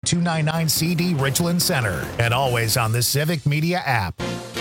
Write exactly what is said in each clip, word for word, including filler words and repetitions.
two ninety-nine C D Richland Center. And always on the Civic Media app.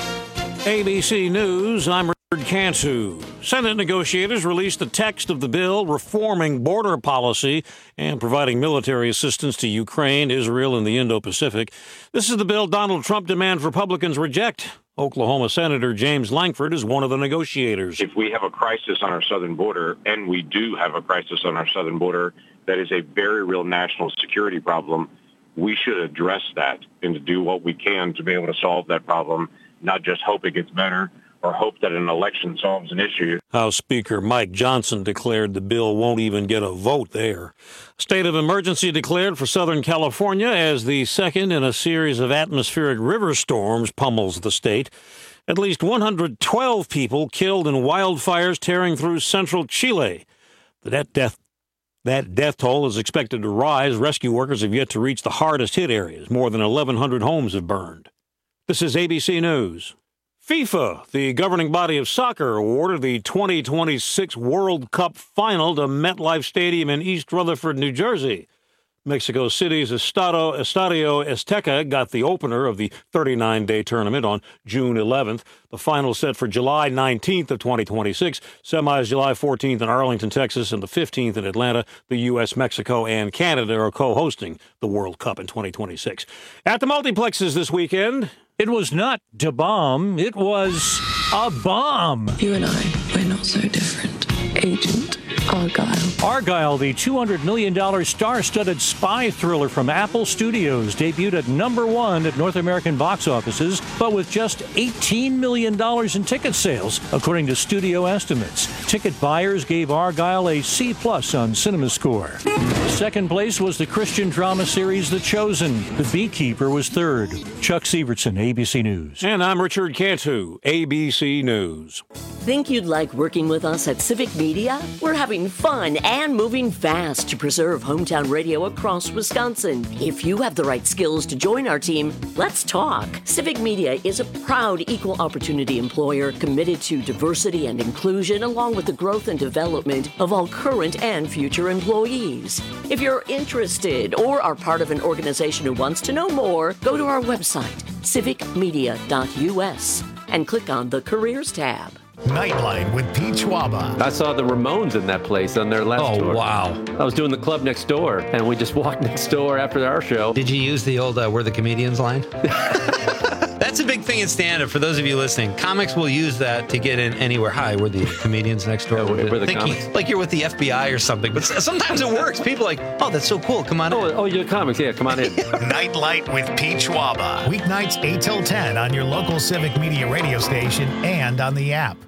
A B C News, I'm Richard Cantu. Senate negotiators released the text of the bill reforming border policy and providing military assistance to Ukraine, Israel, and the Indo-Pacific. This is the bill Donald Trump demands Republicans reject. Oklahoma Senator James Lankford is one of the negotiators. If we have a crisis on our southern border, and we do have a crisis on our southern border, that is a very real national security problem, we should address that and to do what we can to be able to solve that problem, not just hope it gets better or hope that an election solves an issue. House Speaker Mike Johnson declared the bill won't even get a vote there. State of emergency declared for Southern California as the second in a series of atmospheric river storms pummels the state. At least one hundred twelve people killed in wildfires tearing through central Chile. That death That death toll is expected to rise. Rescue workers have yet to reach the hardest hit areas. More than eleven hundred homes have burned. This is A B C News. FIFA, the governing body of soccer, awarded the twenty twenty-six World Cup final to MetLife Stadium in East Rutherford, New Jersey. Mexico City's Estado, Estadio Azteca got the opener of the thirty-nine day tournament on June eleventh. The final set for July nineteenth of twenty twenty-six. Semis July fourteenth in Arlington, Texas, and the fifteenth in Atlanta. The U S, Mexico, and Canada are co-hosting the World Cup in twenty twenty-six. At the multiplexes this weekend, it was not da bomb, it was a bomb. You and I, we're not so different. Agent Argyle. Argyle, the two hundred million dollars star-studded spy thriller from Apple Studios, debuted at number one at North American box offices, but with just eighteen million dollars in ticket sales, according to studio estimates. Ticket buyers gave Argyle a C plus on CinemaScore. Second place was the Christian drama series The Chosen. The Beekeeper was third. Chuck Sievertson, A B C News. And I'm Richard Cantu, A B C News. Think you'd like working with us at Civic Media? We're having fun and moving fast to preserve hometown radio across Wisconsin. If you have the right skills to join our team, let's talk. Civic Media is a proud equal opportunity employer committed to diversity and inclusion, along with the growth and development of all current and future employees. If you're interested or are part of an organization who wants to know more, go to our website, civic media dot U S, and click on the Careers tab. Nightlight with Pete Schwaba. I saw the Ramones in that place on their last oh, tour. Oh, wow. I was doing the club next door, and we just walked next door after our show. Did you use the old uh, We're the Comedians line? That's a big thing in stand-up. For those of you listening, comics will use that to get in anywhere. Hi, we're the comedians next door. Yeah, we're, we're the thinking, comics. like you're with the F B I or something. But sometimes it works. People are like, oh, that's so cool. Come on oh, in. Oh, you're comics. Yeah, come on in. Nightlight with Pete Schwaba. Weeknights eight till ten on your local Civic Media radio station and on the app.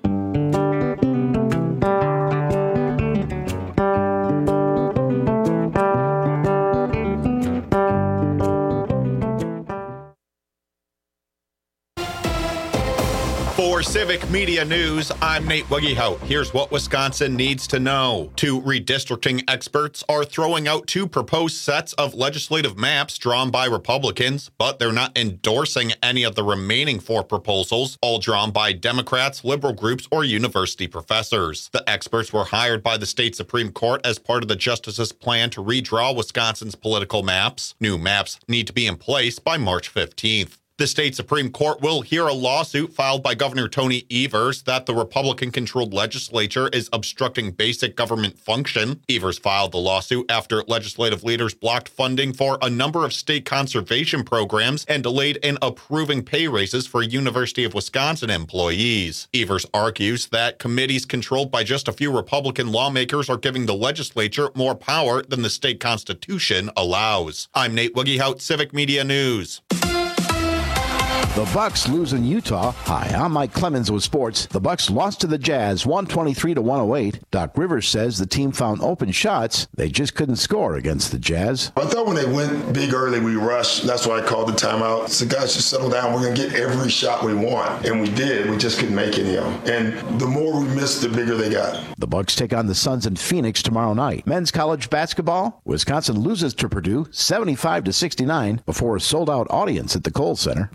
For Civic Media News, I'm Nate Wiggyhout. Here's what Wisconsin needs to know. Two redistricting experts are throwing out two proposed sets of legislative maps drawn by Republicans, but they're not endorsing any of the remaining four proposals, all drawn by Democrats, liberal groups, or university professors. The experts were hired by the state Supreme Court as part of the justices' plan to redraw Wisconsin's political maps. New maps need to be in place by March fifteenth. The state Supreme Court will hear a lawsuit filed by Governor Tony Evers that the Republican-controlled legislature is obstructing basic government function. Evers filed the lawsuit after legislative leaders blocked funding for a number of state conservation programs and delayed in approving pay raises for University of Wisconsin employees. Evers argues that committees controlled by just a few Republican lawmakers are giving the legislature more power than the state constitution allows. I'm Nate Wiggyhout, Civic Media News. The Bucks lose in Utah. Hi, I'm Mike Clemens with sports. The Bucks lost to the Jazz one twenty-three to one oh eight. Doc Rivers says the team found open shots. They just couldn't score against the Jazz. I thought when they went big early, we rushed. That's why I called the timeout. So guys, just settle down. We're going to get every shot we want. And we did. We just couldn't make any of them. And the more we missed, the bigger they got. The Bucks take on the Suns in Phoenix tomorrow night. Men's college basketball, Wisconsin loses to Purdue seventy-five to sixty-nine before a sold-out audience at the Kohl Center. Greg Gard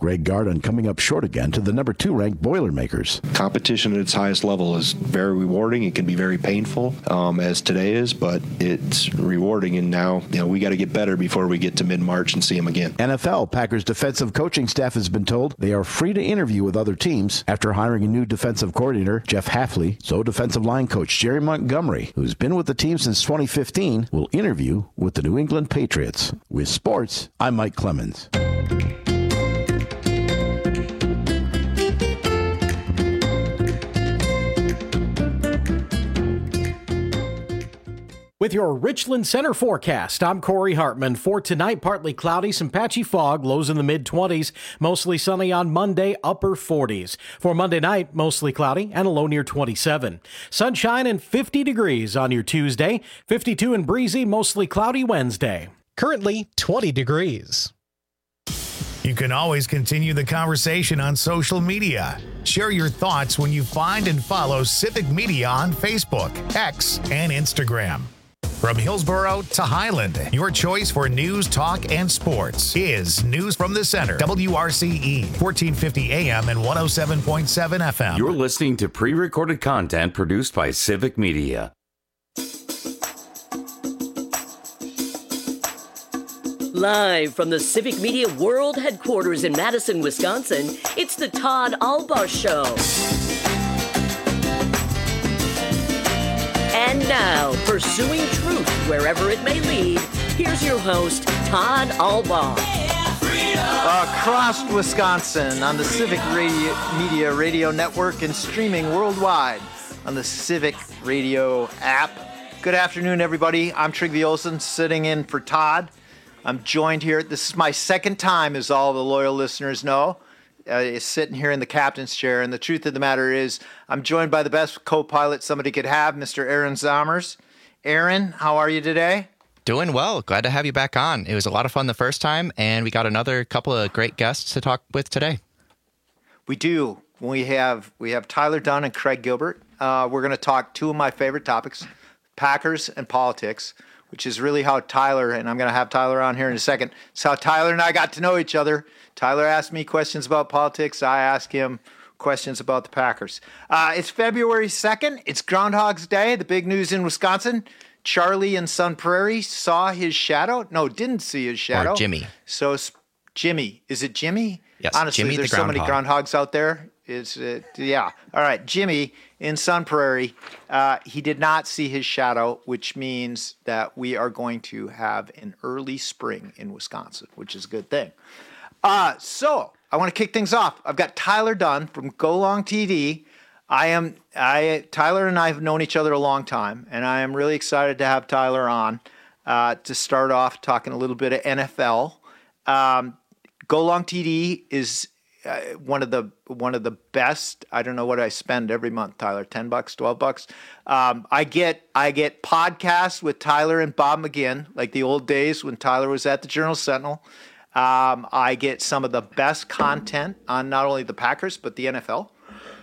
hard on coming up short again to the number two ranked Boilermakers. Competition at its highest level is very rewarding. It can be very painful, um, as today is, but it's rewarding. And now, you know, we got to get better before we get to mid-March and see them again. N F L Packers defensive coaching staff has been told they are free to interview with other teams after hiring a new defensive coordinator, Jeff Hafley. So defensive line coach Jerry Montgomery, who's been with the team since twenty fifteen, will interview with the New England Patriots. With sports, I'm Mike Clemens. With your Richland Center forecast, I'm Corey Hartman. For tonight, partly cloudy, some patchy fog, lows in the mid-twenties, mostly sunny on Monday, upper forties. For Monday night, mostly cloudy and a low near twenty-seven. Sunshine and fifty degrees on your Tuesday, fifty-two and breezy, mostly cloudy Wednesday. Currently twenty degrees. You can always continue the conversation on social media. Share your thoughts when you find and follow Civic Media on Facebook, X, and Instagram. From Hillsborough to Highland, your choice for news, talk, and sports is News from the Center. W R C E, fourteen fifty A M and one oh seven point seven F M. You're listening to pre-recorded content produced by Civic Media. Live from the Civic Media World Headquarters in Madison, Wisconsin, it's the Todd Albaugh Show. And now, pursuing truth wherever it may lead, here's your host, Todd Albaugh. Across Wisconsin on the Civic Radio, Media Radio Network and streaming worldwide on the Civic Radio app. Good afternoon, everybody. I'm Trygve Olsen, sitting in for Todd. I'm joined here. This is my second time, as all the loyal listeners know, uh, sitting here in the captain's chair. And the truth of the matter is, I'm joined by the best co-pilot somebody could have, Mister Aaron Zommers. Aaron, how are you today? Doing well. Glad to have you back on. It was a lot of fun the first time, and we got another couple of great guests to talk with today. We do. We have we have Tyler Dunne and Craig Gilbert. Uh, we're going to talk two of my favorite topics, Packers and politics, which is really how Tyler, and I'm going to have Tyler on here in a second, it's how Tyler and I got to know each other. Tyler asked me questions about politics. I asked him questions about the Packers. Uh, it's February second. It's Groundhog's Day. The big news in Wisconsin, Charlie in Sun Prairie saw his shadow. No, didn't see his shadow. Or Jimmy. So Jimmy. Is it Jimmy? Yes, Honestly, Jimmy there's the so many groundhog. groundhogs out there. Is it? Yeah. All right. Jimmy in Sun Prairie. Uh, he did not see his shadow, which means that we are going to have an early spring in Wisconsin, which is a good thing. Uh, so I want to kick things off. I've got Tyler Dunne from Go Long T V. I am I Tyler and I have known each other a long time, and I am really excited to have Tyler on uh, to start off talking a little bit of N F L. Um, Go Long T V is uh, one of the one of the best. I don't know what I spend every month, Tyler. Ten bucks, twelve bucks. Um, I get I get podcasts with Tyler and Bob McGinn, like the old days when Tyler was at the Journal Sentinel. Um, I get some of the best content on not only the Packers but the N F L.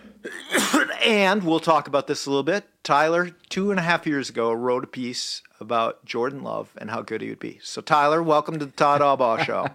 And we'll talk about this a little bit. Tyler, two and a half years ago, wrote a piece about Jordan Love and how good he would be. So, Tyler, welcome to the Todd Albaugh Show.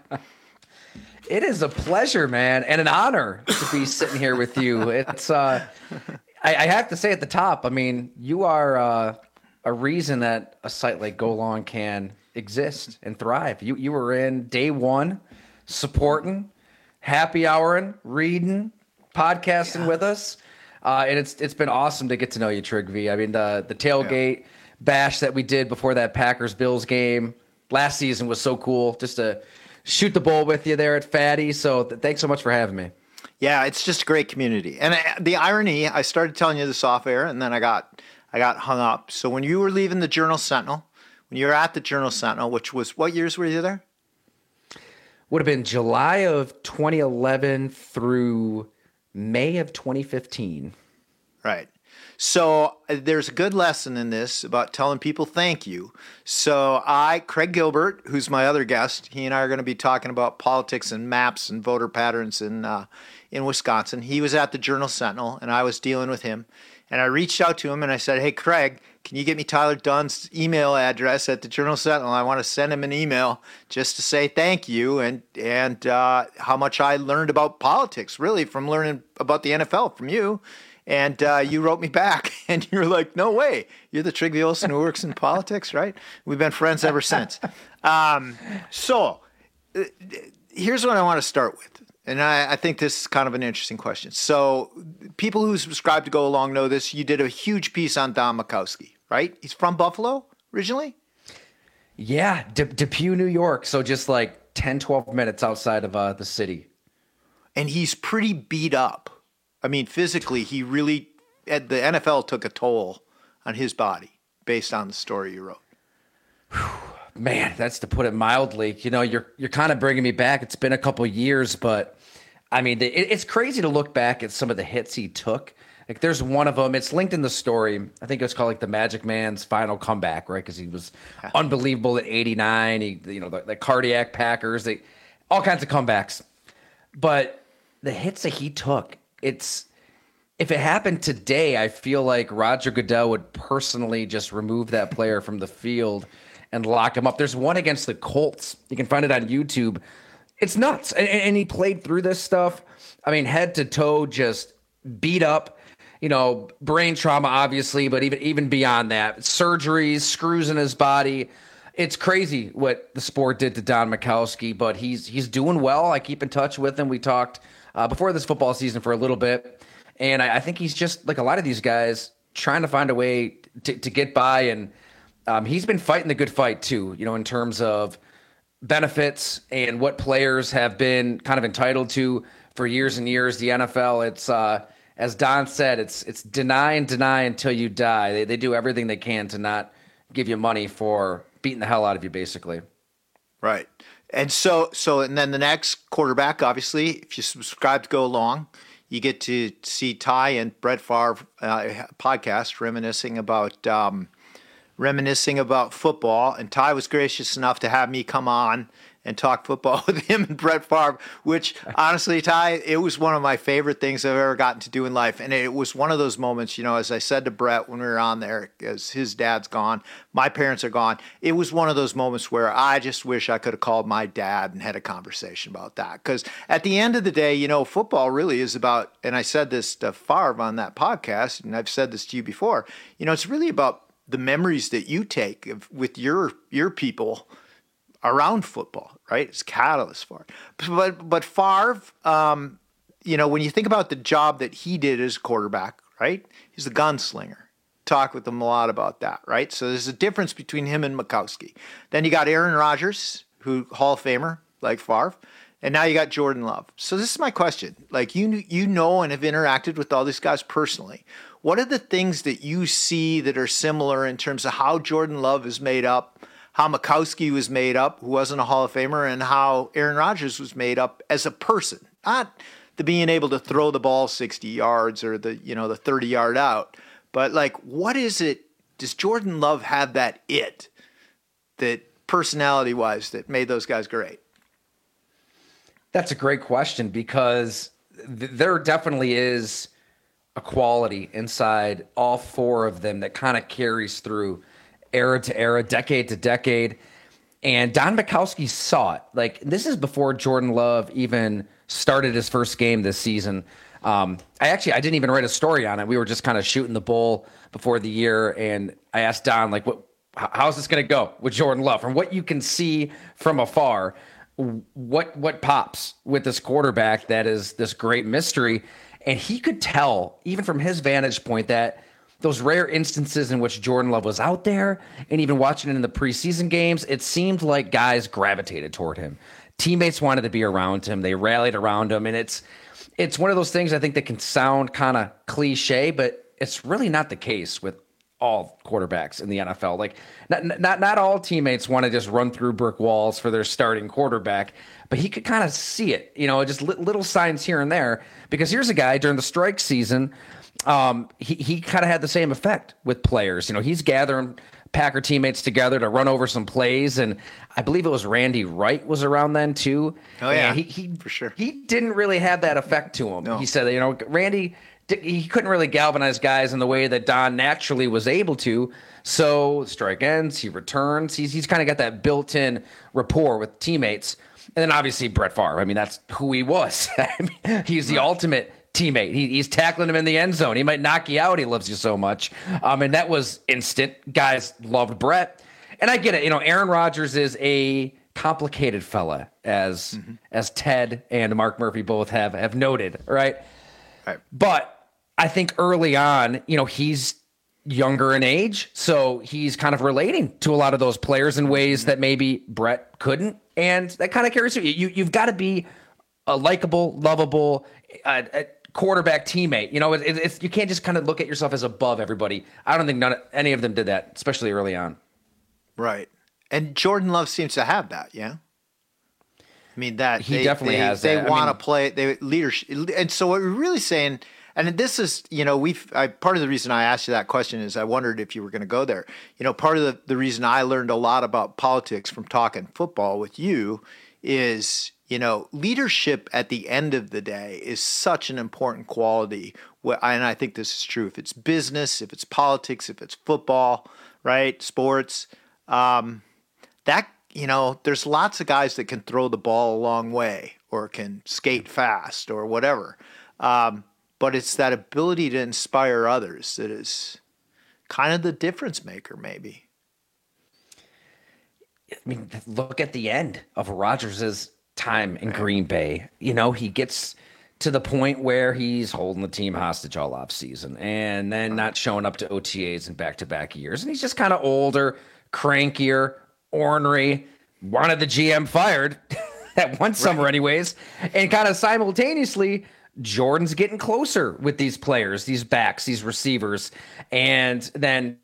It is a pleasure, man, and an honor to be sitting here with you. It's, uh, I, I have to say at the top, I mean, you are uh, a reason that a site like Go Long can exist and thrive. You you were in day one, supporting, happy houring, reading, podcasting yeah. with us, uh, and it's it's been awesome to get to know you, Trygve. I mean, the the tailgate yeah. bash that we did before that Packers Bills game last season was so cool. Just to shoot the bull with you there at Fatty. So th- thanks so much for having me. Yeah, it's just a great community. And uh, the irony, I started telling you this off air, and then I got I got hung up. So when you were leaving the Journal Sentinel, when you were at the Journal Sentinel, which was, what years were you there? Would have been July of twenty eleven through May of twenty fifteen. Right. So uh, there's a good lesson in this about telling people thank you. So I, Craig Gilbert, who's my other guest, he and I are going to be talking about politics and maps and voter patterns in uh, in Wisconsin. He was at the Journal Sentinel, and I was dealing with him. And I reached out to him and I said, hey, Craig, can you get me Tyler Dunn's email address at the Journal-Sentinel? I want to send him an email just to say thank you and and uh, how much I learned about politics, really, from learning about the N F L from you. And uh, you wrote me back, and you're like, no way. You're the Trigby Olson who works in politics, right? We've been friends ever since. Um, so uh, here's what I want to start with. And I, I think this is kind of an interesting question. So people who subscribe to Go Along know this. You did a huge piece on Don Majkowski, right? He's from Buffalo originally? Yeah, De- Depew, New York. So just like ten, twelve minutes outside of uh, the city. And he's pretty beat up. I mean, physically, he really, the N F L took a toll on his body based on the story you wrote. Man, that's to put it mildly. You know, you're you're kind of bringing me back. It's been a couple years, but I mean, it, it's crazy to look back at some of the hits he took. Like, there's one of them. It's linked in the story. I think it was called like the Magic Man's final comeback, right? Because he was unbelievable at eighty-nine. He, you know, the, the cardiac Packers, they all kinds of comebacks. But the hits that he took. It's if it happened today, I feel like Roger Goodell would personally just remove that player from the field and lock him up. There's one against the Colts. You can find it on YouTube. It's nuts. And, and he played through this stuff. I mean, head to toe, just beat up, you know, brain trauma, obviously, but even, even beyond that, surgeries, screws in his body. It's crazy what the sport did to Don Majkowski, but he's, he's doing well. I keep in touch with him. We talked Uh, before this football season for a little bit. And I, I think he's just like a lot of these guys trying to find a way to, to get by. And um, he's been fighting the good fight too, you know, in terms of benefits and what players have been kind of entitled to for years and years. The N F L, it's uh, as Don said, it's it's deny and deny until you die. They, they do everything they can to not give you money for beating the hell out of you, basically. Right. And so, so, and then the next quarterback, obviously, if you subscribe to Go Along, you get to see Ty and Brett Favre uh, podcast reminiscing about um, reminiscing about football. And Ty was gracious enough to have me come on and talk football with him and Brett Favre, which honestly, Ty, it was one of my favorite things I've ever gotten to do in life. And it was one of those moments, you know, as I said to Brett when we were on there, as his dad's gone, my parents are gone. It was one of those moments where I just wish I could have called my dad and had a conversation about that. Because at the end of the day, you know, football really is about, and I said this to Favre on that podcast, and I've said this to you before, you know, it's really about the memories that you take of, with your your people around football, right? It's catalyst for it. But but Favre, um, you know, when you think about the job that he did as quarterback, right? He's the gunslinger. Talk with him a lot about that, right? So there's a difference between him and Majkowski. Then you got Aaron Rodgers, who Hall of Famer like Favre, and now you got Jordan Love. So this is my question. Like, you you know and have interacted with all these guys personally. What are the things that you see that are similar in terms of how Jordan Love is made up, how Majkowski was made up, who wasn't a Hall of Famer, and how Aaron Rodgers was made up as a person, not the being able to throw the ball sixty yards or the, you know, the thirty yard out, but like, what is it? Does Jordan Love have that it, that personality wise, that made those guys great? That's a great question, because th- there definitely is a quality inside all four of them that kind of carries through era to era, decade to decade. And Don Majkowski saw it. Like, this is before Jordan Love even started his first game this season. Um, I actually, I didn't even write a story on it. We were just kind of shooting the bull before the year. And I asked Don, like, what, how's this going to go with Jordan Love? From what you can see from afar, what, what pops with this quarterback that is this great mystery? And he could tell, even from his vantage point, that those rare instances in which Jordan Love was out there, and even watching it in the preseason games, it seemed like guys gravitated toward him. Teammates wanted to be around him. They rallied around him. And it's it's one of those things I think that can sound kind of cliche, but it's really not the case with all quarterbacks in the N F L. Like, not not, not all teammates want to just run through brick walls for their starting quarterback, but he could kind of see it, you know, just li- little signs here and there. Because here's a guy during the strike season, um, he, he kind of had the same effect with players. You know, he's gathering Packer teammates together to run over some plays, and I believe it was Randy Wright was around then too. Oh yeah, and he, he for sure. He didn't really have that effect to him. No. He said, you know, Randy he couldn't really galvanize guys in the way that Don naturally was able to. So strike ends, he returns. He's he's kind of got that built-in rapport with teammates. And then obviously Brett Favre. I mean, that's who he was. I mean, he's the ultimate teammate. He, he's tackling him in the end zone. He might knock you out. He loves you so much. Um, and that was instant. Guys loved Brett. And I get it. You know, Aaron Rodgers is a complicated fella, as mm-hmm. as Ted and Mark Murphy both have have noted, right? Right. But I think early on, you know, he's younger in age, so he's kind of relating to a lot of those players in ways that maybe Brett couldn't, and that kind of carries through. You, you've got to be a likable, lovable uh, a quarterback teammate. You know, it, it's you can't just kind of look at yourself as above everybody. I don't think none of, any of them did that, especially early on. Right, and Jordan Love seems to have that. Yeah, I mean that he they, definitely they, has. They that. want to I mean, play. They leadership, and so what we're really saying. And this is, you know, we've, I, part of the reason I asked you that question is I wondered if you were going to go there. You know, part of the, the reason I learned a lot about politics from talking football with you is, you know, leadership at the end of the day is such an important quality. And I think this is true. If it's business, if it's politics, if it's football, right, sports, um, that, you know, there's lots of guys that can throw the ball a long way or can skate fast or whatever. Um, But it's that ability to inspire others that is kind of the difference maker, maybe. I mean, look at the end of Rodgers' time in Green Bay. You know, he gets to the point where he's holding the team hostage all offseason and then not showing up to O T As in back-to-back years. And he's just kind of older, crankier, ornery, wanted the G M fired that one summer right. anyways, and kind of simultaneously – Jordan's getting closer with these players, these backs, these receivers, and then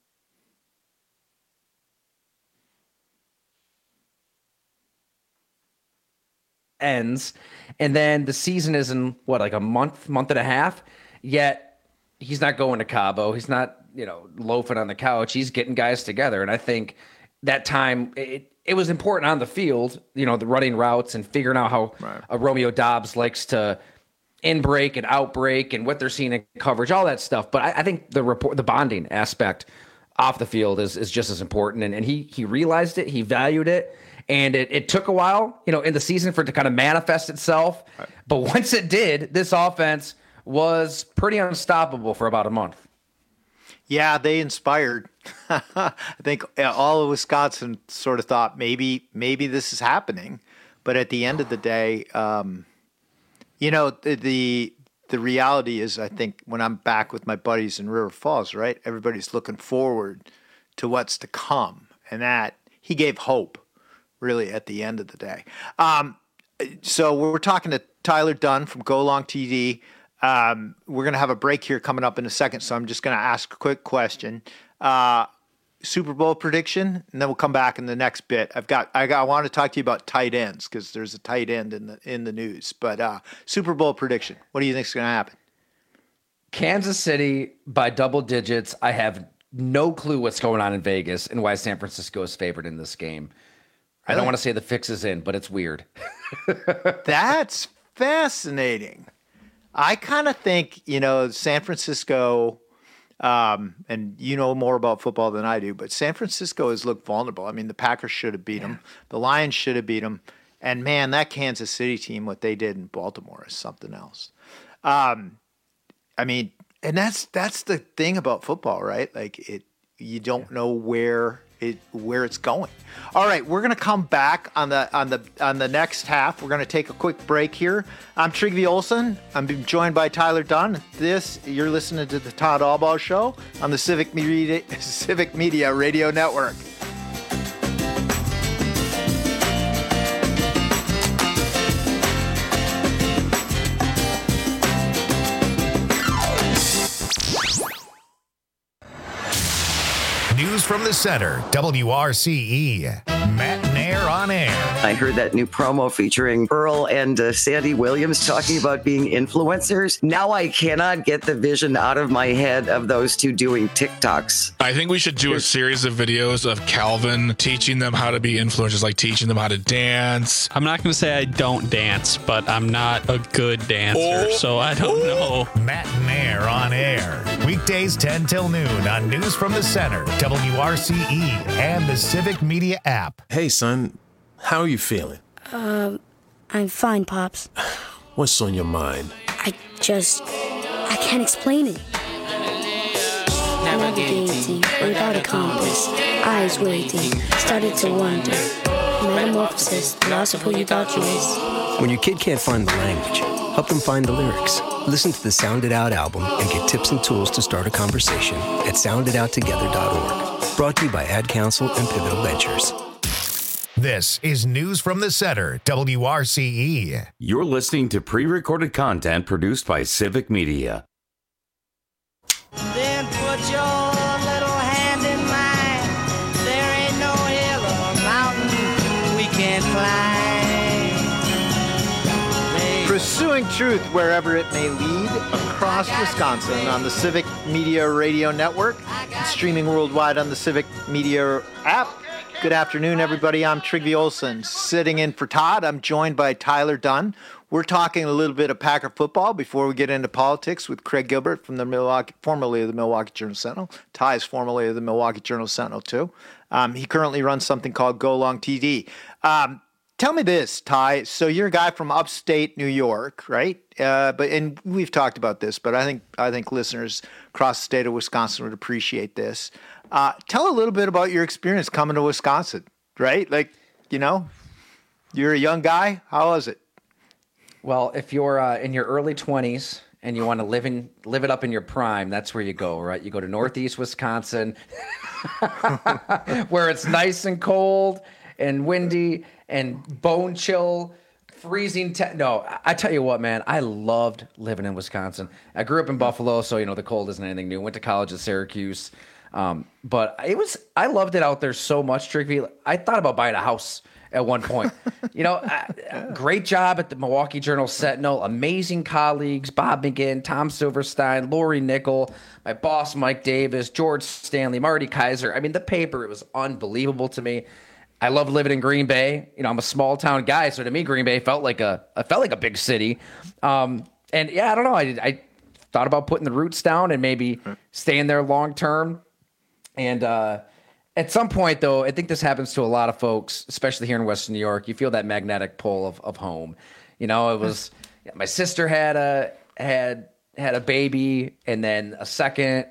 ends, and then the season is in what, like a month, month and a half, yet he's not going to Cabo. He's not, you know, loafing on the couch. He's getting guys together, and I think that time it, it was important on the field, you know, the running routes and figuring out how right. a Romeo Doubs likes to in break and out break and what they're seeing in coverage, all that stuff. But I, I think the report, the bonding aspect off the field is is just as important. And, and he he realized it, he valued it, and it, it took a while, you know, in the season for it to kind of manifest itself. Right. But once it did, this offense was pretty unstoppable for about a month. Yeah, they inspired. I think all of Wisconsin sort of thought maybe maybe this is happening. But at the end of the day, um, you know, the, the the reality is, I think, when I'm back with my buddies in River Falls, right, everybody's looking forward to what's to come. And that, he gave hope, really, at the end of the day. Um, so we're talking to Tyler Dunne from Go Long T D. Um, we're going to have a break here coming up in a second, so I'm just going to ask a quick question. Uh, Super Bowl prediction, and then we'll come back in the next bit. I've got, I got, I want to talk to you about tight ends because there's a tight end in the in the news. But uh, Super Bowl prediction, what do you think is going to happen? Kansas City by double digits. I have no clue what's going on in Vegas and why San Francisco is favored in this game. Really? I don't want to say the fix is in, but it's weird. That's fascinating. I kind of think, you know, San Francisco. Um, and you know more about football than I do, but San Francisco has looked vulnerable. I mean, the Packers should have beat them. The Lions should have beat them. And, man, that Kansas City team, what they did in Baltimore is something else. Um, I mean, and that's that's the thing about football, right? Like, it, you don't know where it where it's going. All right, we're gonna come back on the on the on the next half. We're gonna take a quick break here. I'm Trygve Olsen. I'm being joined by Tyler Dunne. This you're listening to the Todd Albaugh Show on the Civic Media Civic Media Radio Network. News from the center, W R C E. Matt Nair on air. I heard that new promo featuring Earl and uh, Sandy Williams talking about being influencers. Now I cannot get the vision out of my head of those two doing TikToks. I think we should do a series of videos of Calvin teaching them how to be influencers, like teaching them how to dance. I'm not going to say I don't dance, but I'm not a good dancer, Oh. so I don't know. Matt and Air on air. Weekdays ten till noon on News from the Center, W R C E, and the Civic Media app. Hey, son, how are you feeling? Um, I'm fine, Pops. What's on your mind? I just, I can't explain it. Navigating without a compass, eyes waiting, started to wonder. Metamorphosis, loss of who you thought you was. When your kid can't find the language, help them find the lyrics. Listen to the Sound It Out album and get tips and tools to start a conversation at sound it out together dot org. Brought to you by Ad Council and Pivotal Ventures. This is News from the Center, W R C E. You're listening to pre-recorded content produced by Civic Media. Then put your little hand in mine. There ain't no hill or mountain we can't climb. Pursuing truth wherever it may lead across Wisconsin on the Civic Media Radio Network, and streaming worldwide on the Civic Media app. Good afternoon, everybody. I'm Trygve Olsen, sitting in for Todd. I'm joined by Tyler Dunn. We're talking a little bit of Packer football before we get into politics with Craig Gilbert from the Milwaukee, formerly of the Milwaukee Journal Sentinel. Ty is formerly of the Milwaukee Journal Sentinel too. Um, he currently runs something called Go Long T D. Um, tell me this, Ty. So you're a guy from upstate New York, right? Uh, but and we've talked about this, but I think I think listeners across the state of Wisconsin would appreciate this. Uh, tell a little bit about your experience coming to Wisconsin, right? Like, you know, you're a young guy. How was it? Well, if you're uh, in your early twenties and you want to live in live it up in your prime, that's where you go, right? You go to Northeast Wisconsin, where it's nice and cold and windy and bone chill, freezing. Te- no, I tell you what, man, I loved living in Wisconsin. I grew up in Buffalo, so you know the cold isn't anything new. Went to college at Syracuse. Um, but it was, I loved it out there so much, Trygve. I thought about buying a house at one point. You know, I, great job at the Milwaukee Journal Sentinel, amazing colleagues, Bob McGinn, Tom Silverstein, Lori Nickel, my boss, Mike Davis, George Stanley, Marty Kaiser. I mean, the paper, it was unbelievable to me. I love living in Green Bay. You know, I'm a small town guy. So to me, Green Bay felt like a, I felt like a big city. Um, and yeah, I don't know. I, I thought about putting the roots down and maybe staying there long term. And uh, at some point, though, I think this happens to a lot of folks, especially here in Western New York. You feel that magnetic pull of, of home. You know, it was yeah, my sister had a had had a baby, and then a second,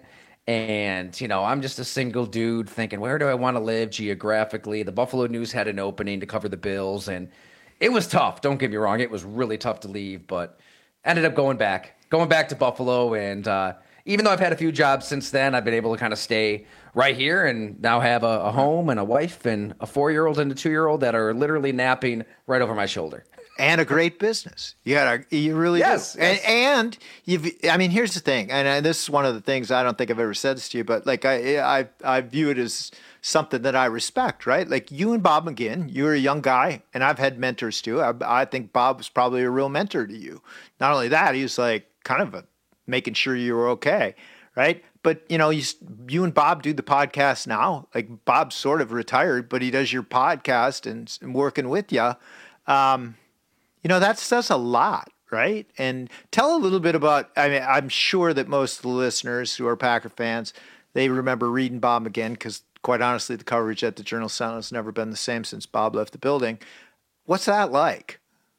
and you know, I'm just a single dude thinking, where do I want to live geographically? The Buffalo News had an opening to cover the Bills, and it was tough. Don't get me wrong, it was really tough to leave, but ended up going back, going back to Buffalo, and uh, even though I've had a few jobs since then, I've been able to kind of stay right here and now have a, a home and a wife and a four-year-old and a two-year-old that are literally napping right over my shoulder. And a great business. You got a, you really yes, do. Yes. And, and you've, I mean, here's the thing, and, and this is one of the things I don't think I've ever said this to you, but like I, I, I view it as something that I respect, right? Like you and Bob McGinn, you're a young guy, and I've had mentors too. I, I think Bob was probably a real mentor to you. Not only that, he was like kind of a, making sure you were okay, right? But, you know, you, you and Bob do the podcast now. Like, Bob's sort of retired, but he does your podcast and, and working with you. Um, you know, that says a lot, right? And tell a little bit about, I mean, I'm sure that most of the listeners who are Packer fans, they remember reading Bob McGinn because, quite honestly, the coverage at the Journal Sentinel has never been the same since Bob left the building. What's that like?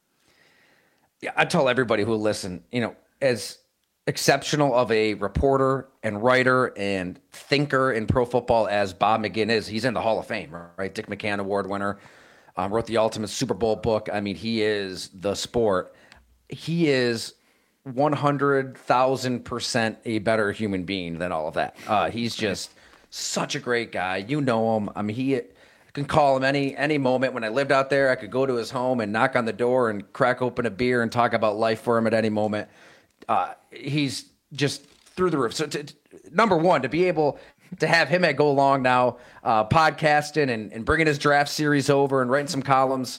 Yeah, I tell everybody who will listen, you know, as exceptional of a reporter and writer and thinker in pro football as Bob McGinn is, he's in the Hall of Fame, right? Dick McCann Award winner, um, wrote the Ultimate Super Bowl book. I mean, he is the sport. He is one hundred thousand percent a better human being than all of that. Uh, he's just such a great guy. You know him. I mean, he I can call him any any moment. When I lived out there, I could go to his home and knock on the door and crack open a beer and talk about life for him at any moment. Uh, he's just through the roof. So, to, to, number one, to be able to have him at Go Long now, uh, podcasting and, and bringing his draft series over and writing some columns,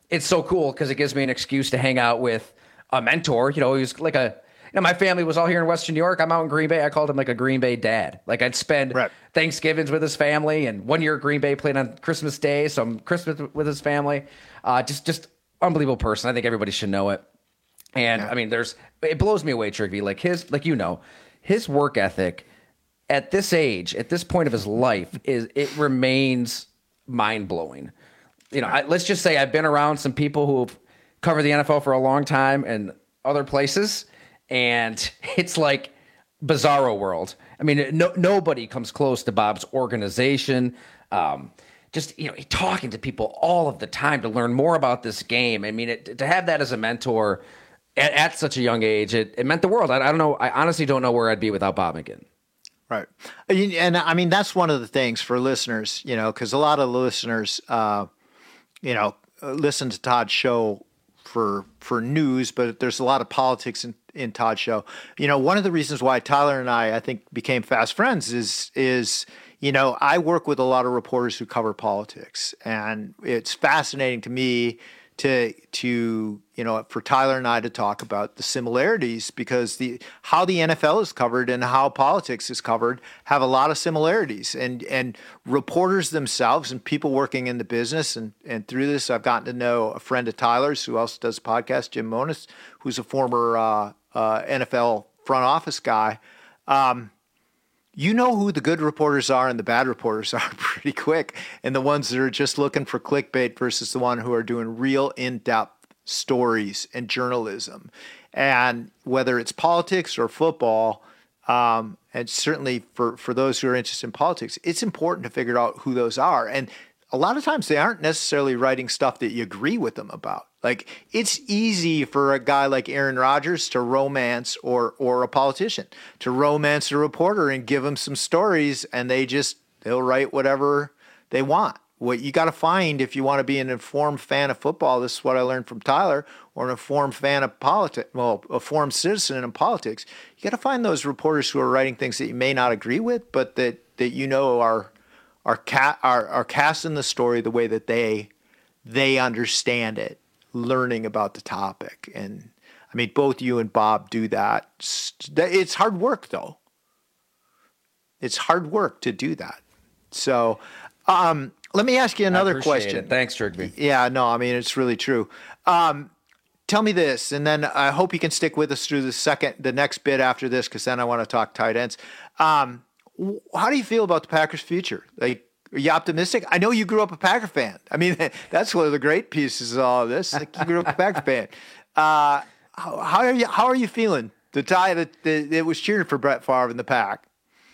it's so cool because it gives me an excuse to hang out with a mentor. You know, he was like a, you know, my family was all here in Western New York. I'm out in Green Bay. I called him like a Green Bay dad. Like I'd spend right. Thanksgivings with his family, and one year Green Bay played on Christmas Day, so I'm Christmas with his family. Uh, just, just unbelievable person. I think everybody should know it. And yeah. I mean, there's, it blows me away, Trigby. Like his, like you know, his work ethic at this age, at this point of his life, is it remains mind blowing. You know, I, let's just say I've been around some people who've covered the N F L for a long time and other places, and it's like bizarro world. I mean, no, nobody comes close to Bob's organization. Um, just, you know, talking to people all of the time to learn more about this game. I mean, it, to have that as a mentor at, at such a young age, it, it meant the world. I, I don't know. I honestly don't know where I'd be without Bob McGinn. Right. And I mean, that's one of the things for listeners, you know, because a lot of listeners, uh, you know, listen to Todd's show for for news, but there's a lot of politics in, in Todd's show. You know, one of the reasons why Tyler and I, I think, became fast friends is, is you know, I work with a lot of reporters who cover politics, and it's fascinating to me to to you know for Tyler and I to talk about the similarities, because the how the N F L is covered and how politics is covered have a lot of similarities, and and reporters themselves and people working in the business, and and through this I've gotten to know a friend of Tyler's who also does a podcast, Jim Monos, who's a former uh, uh, N F L front office guy. Um, You know who the good reporters are and the bad reporters are pretty quick, and the ones that are just looking for clickbait versus the one who are doing real in-depth stories and journalism. And whether it's politics or football, um, and certainly for, for those who are interested in politics, it's important to figure out who those are. And a lot of times they aren't necessarily writing stuff that you agree with them about. Like, it's easy for a guy like Aaron Rodgers to romance, or or a politician to romance a reporter and give them some stories, and they just, they'll write whatever they want. What you got to find if you want to be an informed fan of football, this is what I learned from Tyler, or an informed fan of politics, well, a informed citizen in politics, you got to find those reporters who are writing things that you may not agree with, but that, that you know are are, ca- are are casting the story the way that they they understand it, learning about the topic. And I mean, both you and Bob do that. It's hard work, though. It's hard work to do that. So um, let me ask you another question. It. Thanks, Trigby. Yeah, no, I mean, it's really true. Um, tell me this, and then I hope you can stick with us through the second, the next bit after this, because then I want to talk tight ends. Um, how do you feel about the Packers' future? Like, are you optimistic? I know you grew up a Packer fan. I mean, that's one of the great pieces of all of this. Like, you grew up a Packer fan. Uh, how, how are you? How are you feeling? The tie that, that, that was cheering for Brett Favre in the Pack.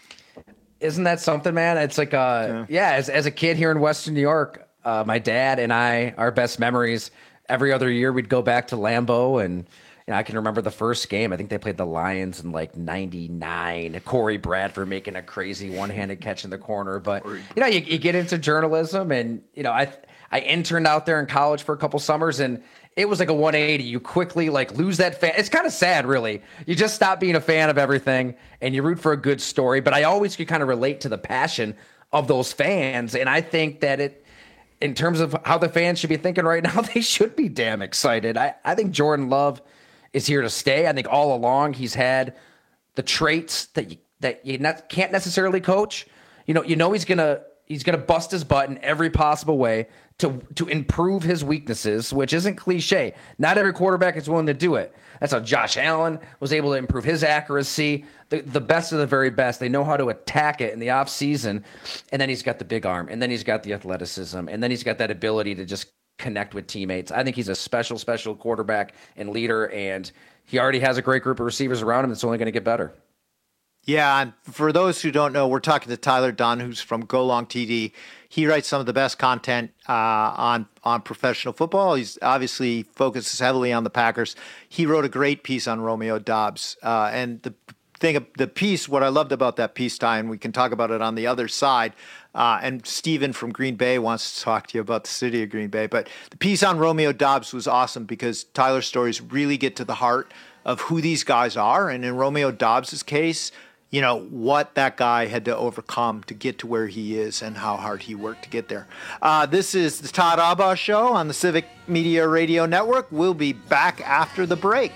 Isn't that something, man? It's like, uh, yeah. yeah as as a kid here in Western New York, uh, my dad and I, our best memories. Every other year, we'd go back to Lambeau, and you know, I can remember the first game. I think they played the Lions in like ninety-nine. Corey Bradford making a crazy one-handed catch in the corner. But you know, you, you get into journalism, and you know, I I interned out there in college for a couple summers, and it was like a one eighty. You quickly like lose that fan. It's kind of sad, really. You just stop being a fan of everything, and you root for a good story. But I always could kind of relate to the passion of those fans, and I think that it, in terms of how the fans should be thinking right now, they should be damn excited. I, I think Jordan Love is here to stay. I think all along he's had the traits that you, that you not, can't necessarily coach. You know, you know he's gonna he's gonna bust his butt in every possible way to to improve his weaknesses, which isn't cliche. Not every quarterback is willing to do it. That's how Josh Allen was able to improve his accuracy. The the best of the very best. They know how to attack it in the offseason. And then he's got the big arm, and then he's got the athleticism, and then he's got that ability to just connect with teammates. I think he's a special, special quarterback and leader, and he already has a great group of receivers around him. It's only going to get better. Yeah, and for those who don't know, we're talking to Tyler Dunne, who's from Go Long T D. He writes some of the best content uh, on on professional football. He's obviously focuses heavily on the Packers. He wrote a great piece on Romeo Doubs, uh, and the thing, the piece, what I loved about that piece, Ty, and we can talk about it on the other side. Uh, and Steven from Green Bay wants to talk to you about the city of Green Bay. But the piece on Romeo Doubs was awesome because Tyler's stories really get to the heart of who these guys are. And in Romeo Doubs' case, you know, what that guy had to overcome to get to where he is and how hard he worked to get there. Uh, this is the Todd Abaugh Show on the Civic Media Radio Network. We'll be back after the break.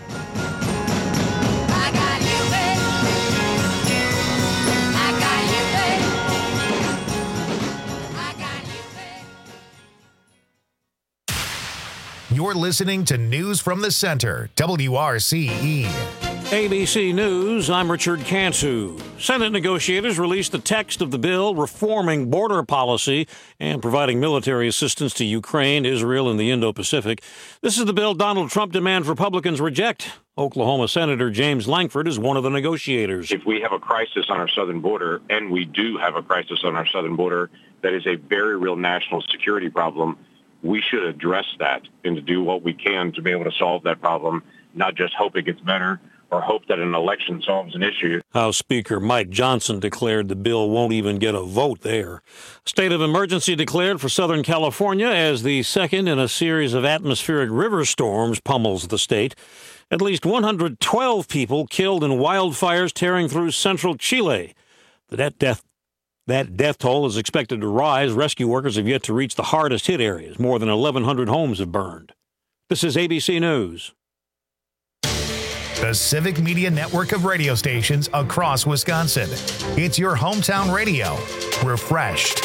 You're listening to News from the Center, W R C E. A B C News, I'm Richard Cantu. Senate negotiators released the text of the bill reforming border policy and providing military assistance to Ukraine, Israel, and the Indo-Pacific. This is the bill Donald Trump demands Republicans reject. Oklahoma Senator James Lankford is one of the negotiators. If we have a crisis on our southern border, and we do have a crisis on our southern border, that is a very real national security problem, we should address that and to do what we can to be able to solve that problem, not just hope it gets better or hope that an election solves an issue. House Speaker Mike Johnson declared the bill won't even get a vote there. State of emergency declared for Southern California as the second in a series of atmospheric river storms pummels the state. At least one hundred twelve people killed in wildfires tearing through central Chile. That death That death toll is expected to rise. Rescue workers have yet to reach the hardest hit areas. More than eleven hundred homes have burned. This is A B C News. The Civic Media Network of radio stations across Wisconsin. It's your hometown radio. Refreshed.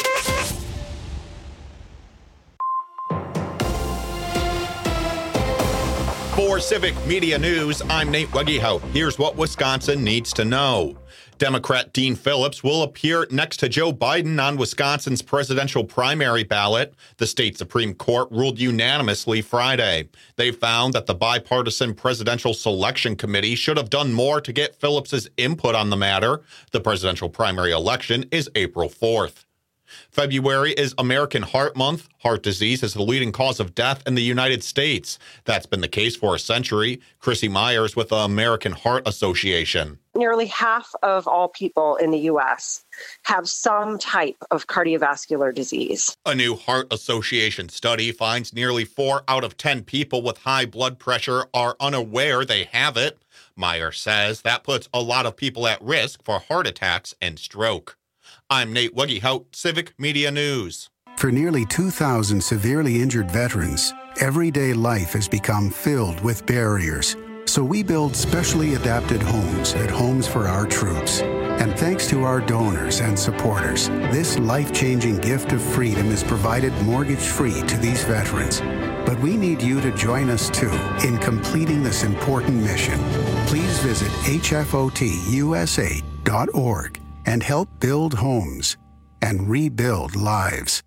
For Civic Media News, I'm Nate Wegehout. Here's what Wisconsin needs to know. Democrat Dean Phillips will appear next to Joe Biden on Wisconsin's presidential primary ballot. The state Supreme Court ruled unanimously Friday. They found that the bipartisan Presidential Selection Committee should have done more to get Phillips's input on the matter. The presidential primary election is April fourth. February is American Heart Month. Heart disease is the leading cause of death in the United States. That's been the case for a century. Chrissy Myers with the American Heart Association. Nearly half of all people in the U S have some type of cardiovascular disease. A new Heart Association study finds nearly four out of ten people with high blood pressure are unaware they have it. Myers says that puts a lot of people at risk for heart attacks and stroke. I'm Nate Wegehout, Civic Media News. For nearly two thousand severely injured veterans, everyday life has become filled with barriers. So we build specially adapted homes at Homes for Our Troops. And thanks to our donors and supporters, this life-changing gift of freedom is provided mortgage-free to these veterans. But we need you to join us, too, in completing this important mission. Please visit H F O T U S A dot org and help build homes and rebuild lives.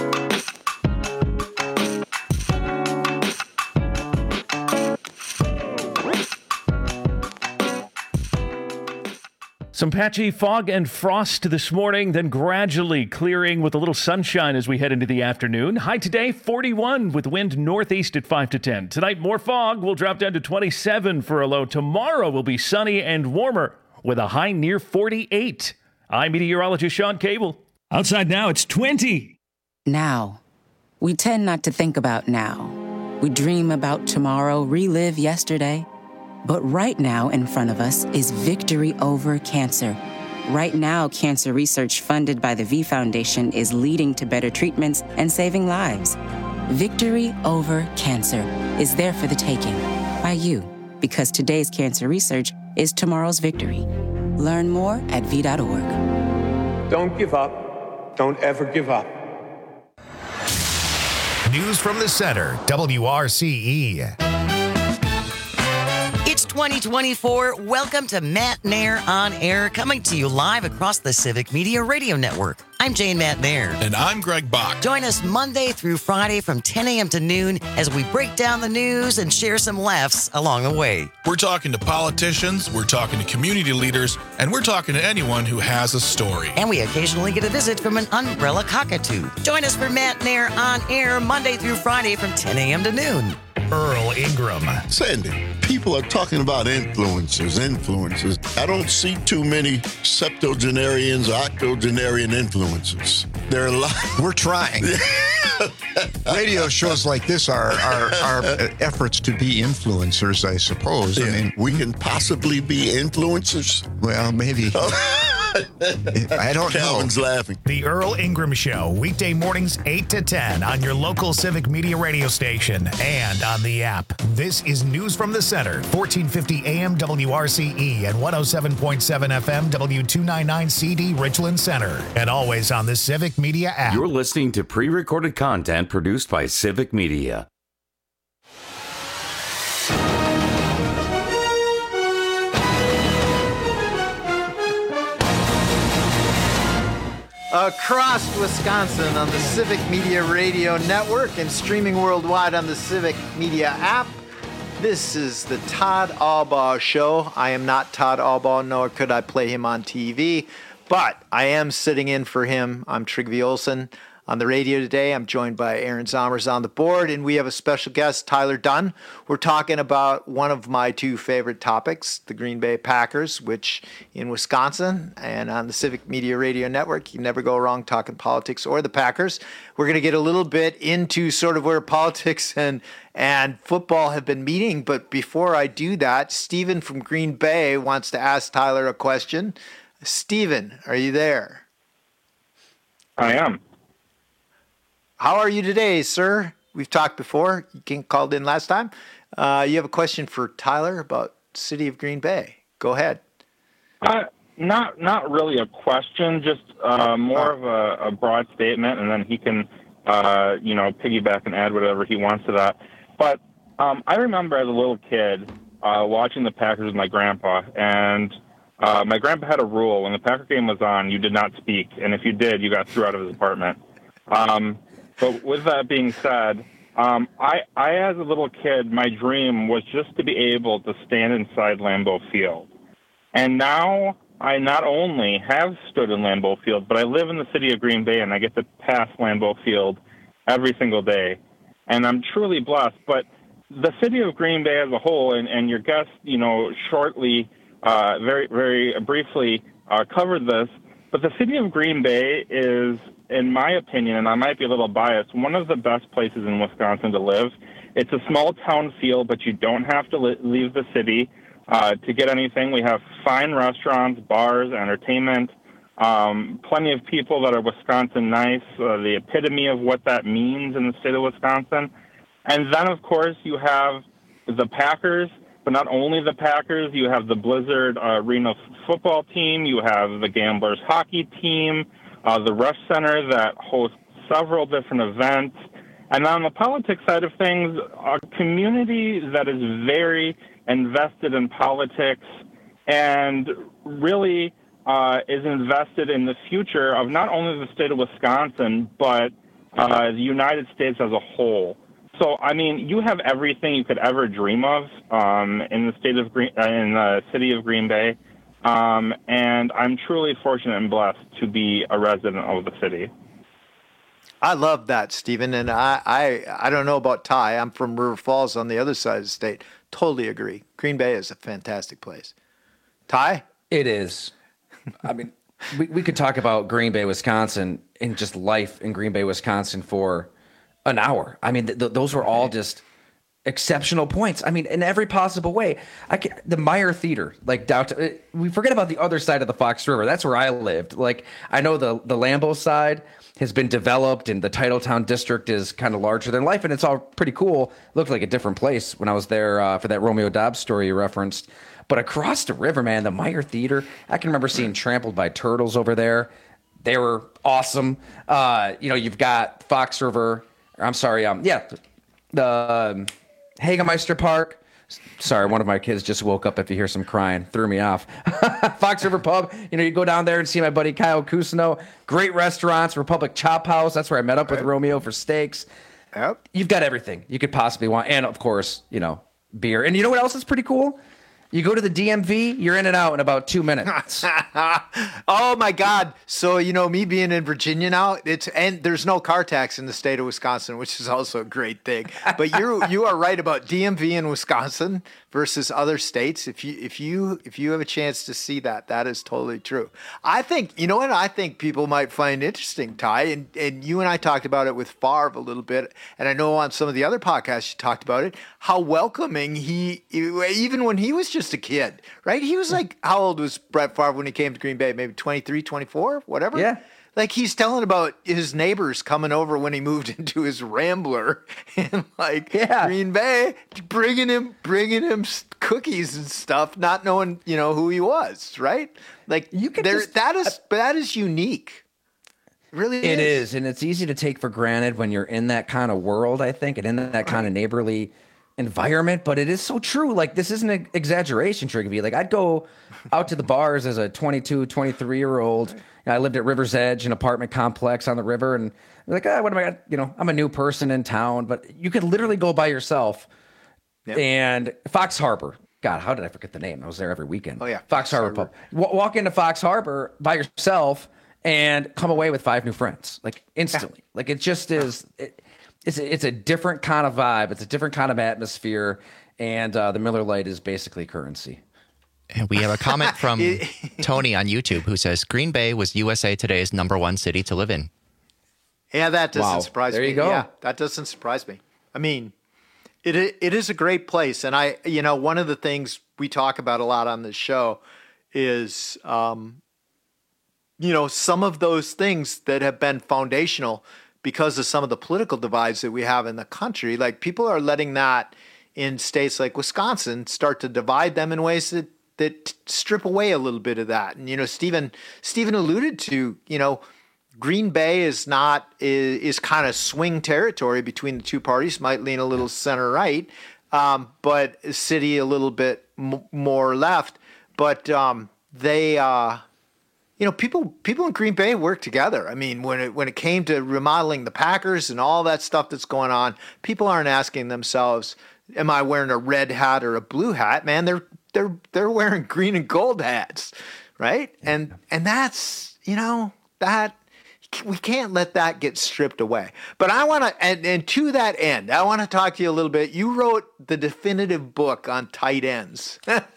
Some patchy fog and frost this morning, then gradually clearing with a little sunshine as we head into the afternoon. High today, forty-one, with wind northeast at five to ten. Tonight, more fog. We'll drop down to twenty-seven for a low. Tomorrow will be sunny and warmer with a high near forty-eight. I'm meteorologist Sean Cable. Outside now, it's twenty. Now. We tend not to think about now. We dream about tomorrow, relive yesterday. But right now in front of us is victory over cancer. Right now, cancer research funded by the V Foundation is leading to better treatments and saving lives. Victory over cancer is there for the taking by you, because today's cancer research is tomorrow's victory. Learn more at v dot org. Don't give up. Don't ever give up. News from the Center, W R C E. It's twenty twenty-four. Welcome to Matt Nair on Air, coming to you live across the Civic Media Radio Network. I'm Jane Matt Nair. And I'm Greg Bach. Join us Monday through Friday from ten a.m. to noon as we break down the news and share some laughs along the way. We're talking to politicians, we're talking to community leaders, and we're talking to anyone who has a story. And we occasionally get a visit from an umbrella cockatoo. Join us for Matt Nair on Air Monday through Friday from ten a.m. to noon. Earl Ingram. Sandy, people are talking about influencers, influencers. I don't see too many septuagenarians or octogenarian influencers. There are a lot. We're trying. radio shows like this are, are, are efforts to be influencers, I suppose. Yeah. I mean, we can possibly be influencers. Well, maybe. I don't Calvin's know. laughing. The Earl Ingram Show, weekday mornings eight to ten on your local Civic Media radio station and on the app. This is News from the Center, fourteen fifty A M W R C E and one oh seven point seven F M W two ninety-nine C D Richland Center, and always on the Civic Media app. You're listening to pre-recorded content produced by Civic Media. Across Wisconsin on the Civic Media Radio Network and streaming worldwide on the Civic Media app. This is the Todd Albaugh Show. I am not Todd Albaugh, nor could I play him on T V, but I am sitting in for him. I'm Trygve Olsen. On the radio today, I'm joined by Aaron Zommers on the board, and we have a special guest, Tyler Dunne. We're talking about one of my two favorite topics, the Green Bay Packers, which in Wisconsin and on the Civic Media Radio Network, you never go wrong talking politics or the Packers. We're going to get a little bit into sort of where politics and, and football have been meeting, but before I do that, Stephen from Green Bay wants to ask Tyler a question. Stephen, are you there? I am. How are you today, sir? We've talked before. You called in last time. Uh, you have a question for Tyler about City of Green Bay. Go ahead. Uh, not not really a question, just uh, more of a, a broad statement, and then he can, uh, you know, piggyback and add whatever he wants to that. But um, I remember as a little kid uh, watching the Packers with my grandpa, and uh, my grandpa had a rule: when the Packer game was on, you did not speak, and if you did, you got thrown out of his apartment. Um, But with that being said, um, I, I, as a little kid, my dream was just to be able to stand inside Lambeau Field. And now I not only have stood in Lambeau Field, but I live in the city of Green Bay, and I get to pass Lambeau Field every single day. And I'm truly blessed. But the city of Green Bay as a whole, and, and your guest, you know, shortly, uh, very, very briefly uh, covered this, but the city of Green Bay is, in my opinion, and I might be a little biased, one of the best places in Wisconsin to live. It's a small town feel, but you don't have to li- leave the city uh, to get anything. We have fine restaurants, bars, entertainment, um, plenty of people that are Wisconsin nice, uh, the epitome of what that means in the state of Wisconsin. And then, of course, you have the Packers, but not only the Packers. You have the Blizzard uh, Arena football team. You have the Gamblers hockey team. Uh, the Rush Center that hosts several different events. And on the politics side of things, a community that is very invested in politics and really uh, is invested in the future of not only the state of Wisconsin, but uh, the United States as a whole. So, I mean, you have everything you could ever dream of um, in the state of Green, uh, in the city of Green Bay. Um, and I'm truly fortunate and blessed to be a resident of the city. I love that, Stephen. And I, I, I don't know about Ty. I'm from River Falls on the other side of the state. Totally agree. Green Bay is a fantastic place. Ty? It is. I mean, we, we could talk about Green Bay, Wisconsin, and just life in Green Bay, Wisconsin for an hour. I mean, th- th- those were all just exceptional points. I mean, in every possible way. I can, the Meyer Theater, like downtown. We forget about the other side of the Fox River. That's where I lived. Like, I know the the Lambeau side has been developed, and the Titletown district is kind of larger than life, and it's all pretty cool. Looked like a different place when I was there uh, for that Romeo Dobbs story you referenced. But across the river, man, the Meyer Theater. I can remember seeing Trampled by Turtles over there. They were awesome. Uh, you know, you've got Fox River. Or I'm sorry. Um, yeah, the um, Hagemeister Park. Sorry, one of my kids just woke up. If you hear some crying, threw me off. Fox River Pub. You know, you go down there and see my buddy Kyle Cousineau. Great restaurants. Republic Chop House. That's where I met up with Romeo for steaks. Yep. You've got everything you could possibly want, and of course, you know, beer. And you know what else is pretty cool? You go to the D M V, you're in and out in about two minutes. Oh my God! So you know, me being in Virginia now, it's and there's no car tax in the state of Wisconsin, which is also a great thing. But you you are right about D M V in Wisconsin versus other states. If you if you if you have a chance to see that, that is totally true. I think you know what I think people might find interesting, Ty, and and you and I talked about it with Favre a little bit, and I know on some of the other podcasts you talked about it. How welcoming he, even when he was just a kid, right? He was like, how old was Brett Favre when he came to Green Bay? Maybe twenty-three, twenty-four, whatever. Yeah. Like he's telling about his neighbors coming over when he moved into his Rambler and like yeah. Green Bay, bringing him, bringing him cookies and stuff, not knowing, you know, who he was, right? Like you can there, just, that is, uh, that is unique. It really It is. is. And it's easy to take for granted when you're in that kind of world, I think, and in that kind of neighborly environment, but it is so true. Like this isn't an exaggeration, Trigby. Like I'd go out to the bars as a twenty-two, twenty-three year old. You know, I lived at River's Edge, an apartment complex on the river, and I'm like, ah, what am I? You know, I'm a new person in town, but you could literally go by yourself. Yep. And Fox Harbor. God, how did I forget the name? I was there every weekend. Oh yeah, Fox, Fox Harbor, Harbor. Pub. W- walk into Fox Harbor by yourself and come away with five new friends, like instantly. Yeah. Like it just is. It, It's a, it's a different kind of vibe. It's a different kind of atmosphere. And uh, the Miller Lite is basically currency. And we have a comment from Tony on YouTube who says, Green Bay was U S A Today's number one city to live in. Yeah, that doesn't wow. surprise there me. You go. Yeah, that doesn't surprise me. I mean, it it is a great place. And I, you know, one of the things we talk about a lot on this show is, um, you know, some of those things that have been foundational because of some of the political divides that we have in the country. Like people are letting that in states like Wisconsin start to divide them in ways that, that strip away a little bit of that. And, you know, Stephen, Stephen alluded to, you know, Green Bay is not, is, is kind of swing territory between the two parties, might lean a little center right, um, but city a little bit m- more left. But um, they, uh, You know, people people in Green Bay work together. I mean, when it when it came to remodeling the Packers and all that stuff that's going on, people aren't asking themselves, "Am I wearing a red hat or a blue hat?" Man, they're they're they're wearing green and gold hats, right? And and that's you know that we can't let that get stripped away. But I want to, and, and to that end, I want to talk to you a little bit. You wrote the definitive book on tight ends.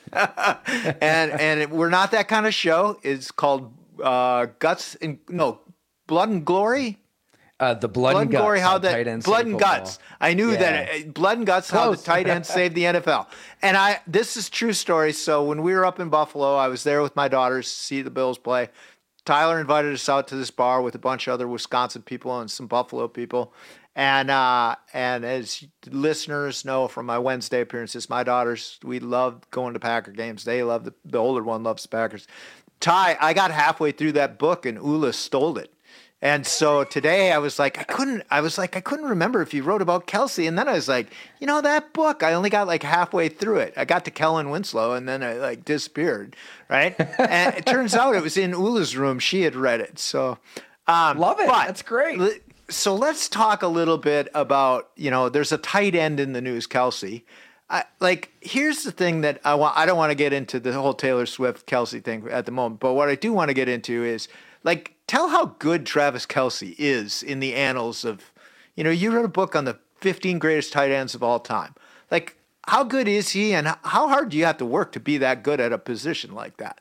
and and we're not that kind of show. It's called uh, Guts and no Blood and Glory. Uh, the blood, blood and guts, glory, how the tight ends blood and guts. I knew yeah. that uh, blood and guts, Close. How the tight ends saved the N F L. And I, this is true story. So when we were up in Buffalo, I was there with my daughters to see the Bills play. Tyler invited us out to this bar with a bunch of other Wisconsin people and some Buffalo people. And uh, and as listeners know from my Wednesday appearances, my daughters, we love going to Packer games. They love the, the older one loves the Packers. Ty, I got halfway through that book and Ula stole it. And so today I was like, I couldn't, I was like, I couldn't remember if you wrote about Kelsey. And then I was like, you know, that book, I only got like halfway through it. I got to Kellen Winslow and then I like disappeared. Right. And it turns out it was in Ula's room. She had read it. So, um, love it. But, That's great. So let's talk a little bit about, you know, there's a tight end in the news, Kelsey. I, like, here's the thing that I want, I don't want to get into the whole Taylor Swift Kelsey thing at the moment, but what I do want to get into is like, tell how good Travis Kelsey is in the annals of, you know, you wrote a book on the fifteen greatest tight ends of all time. Like, how good is he and how hard do you have to work to be that good at a position like that?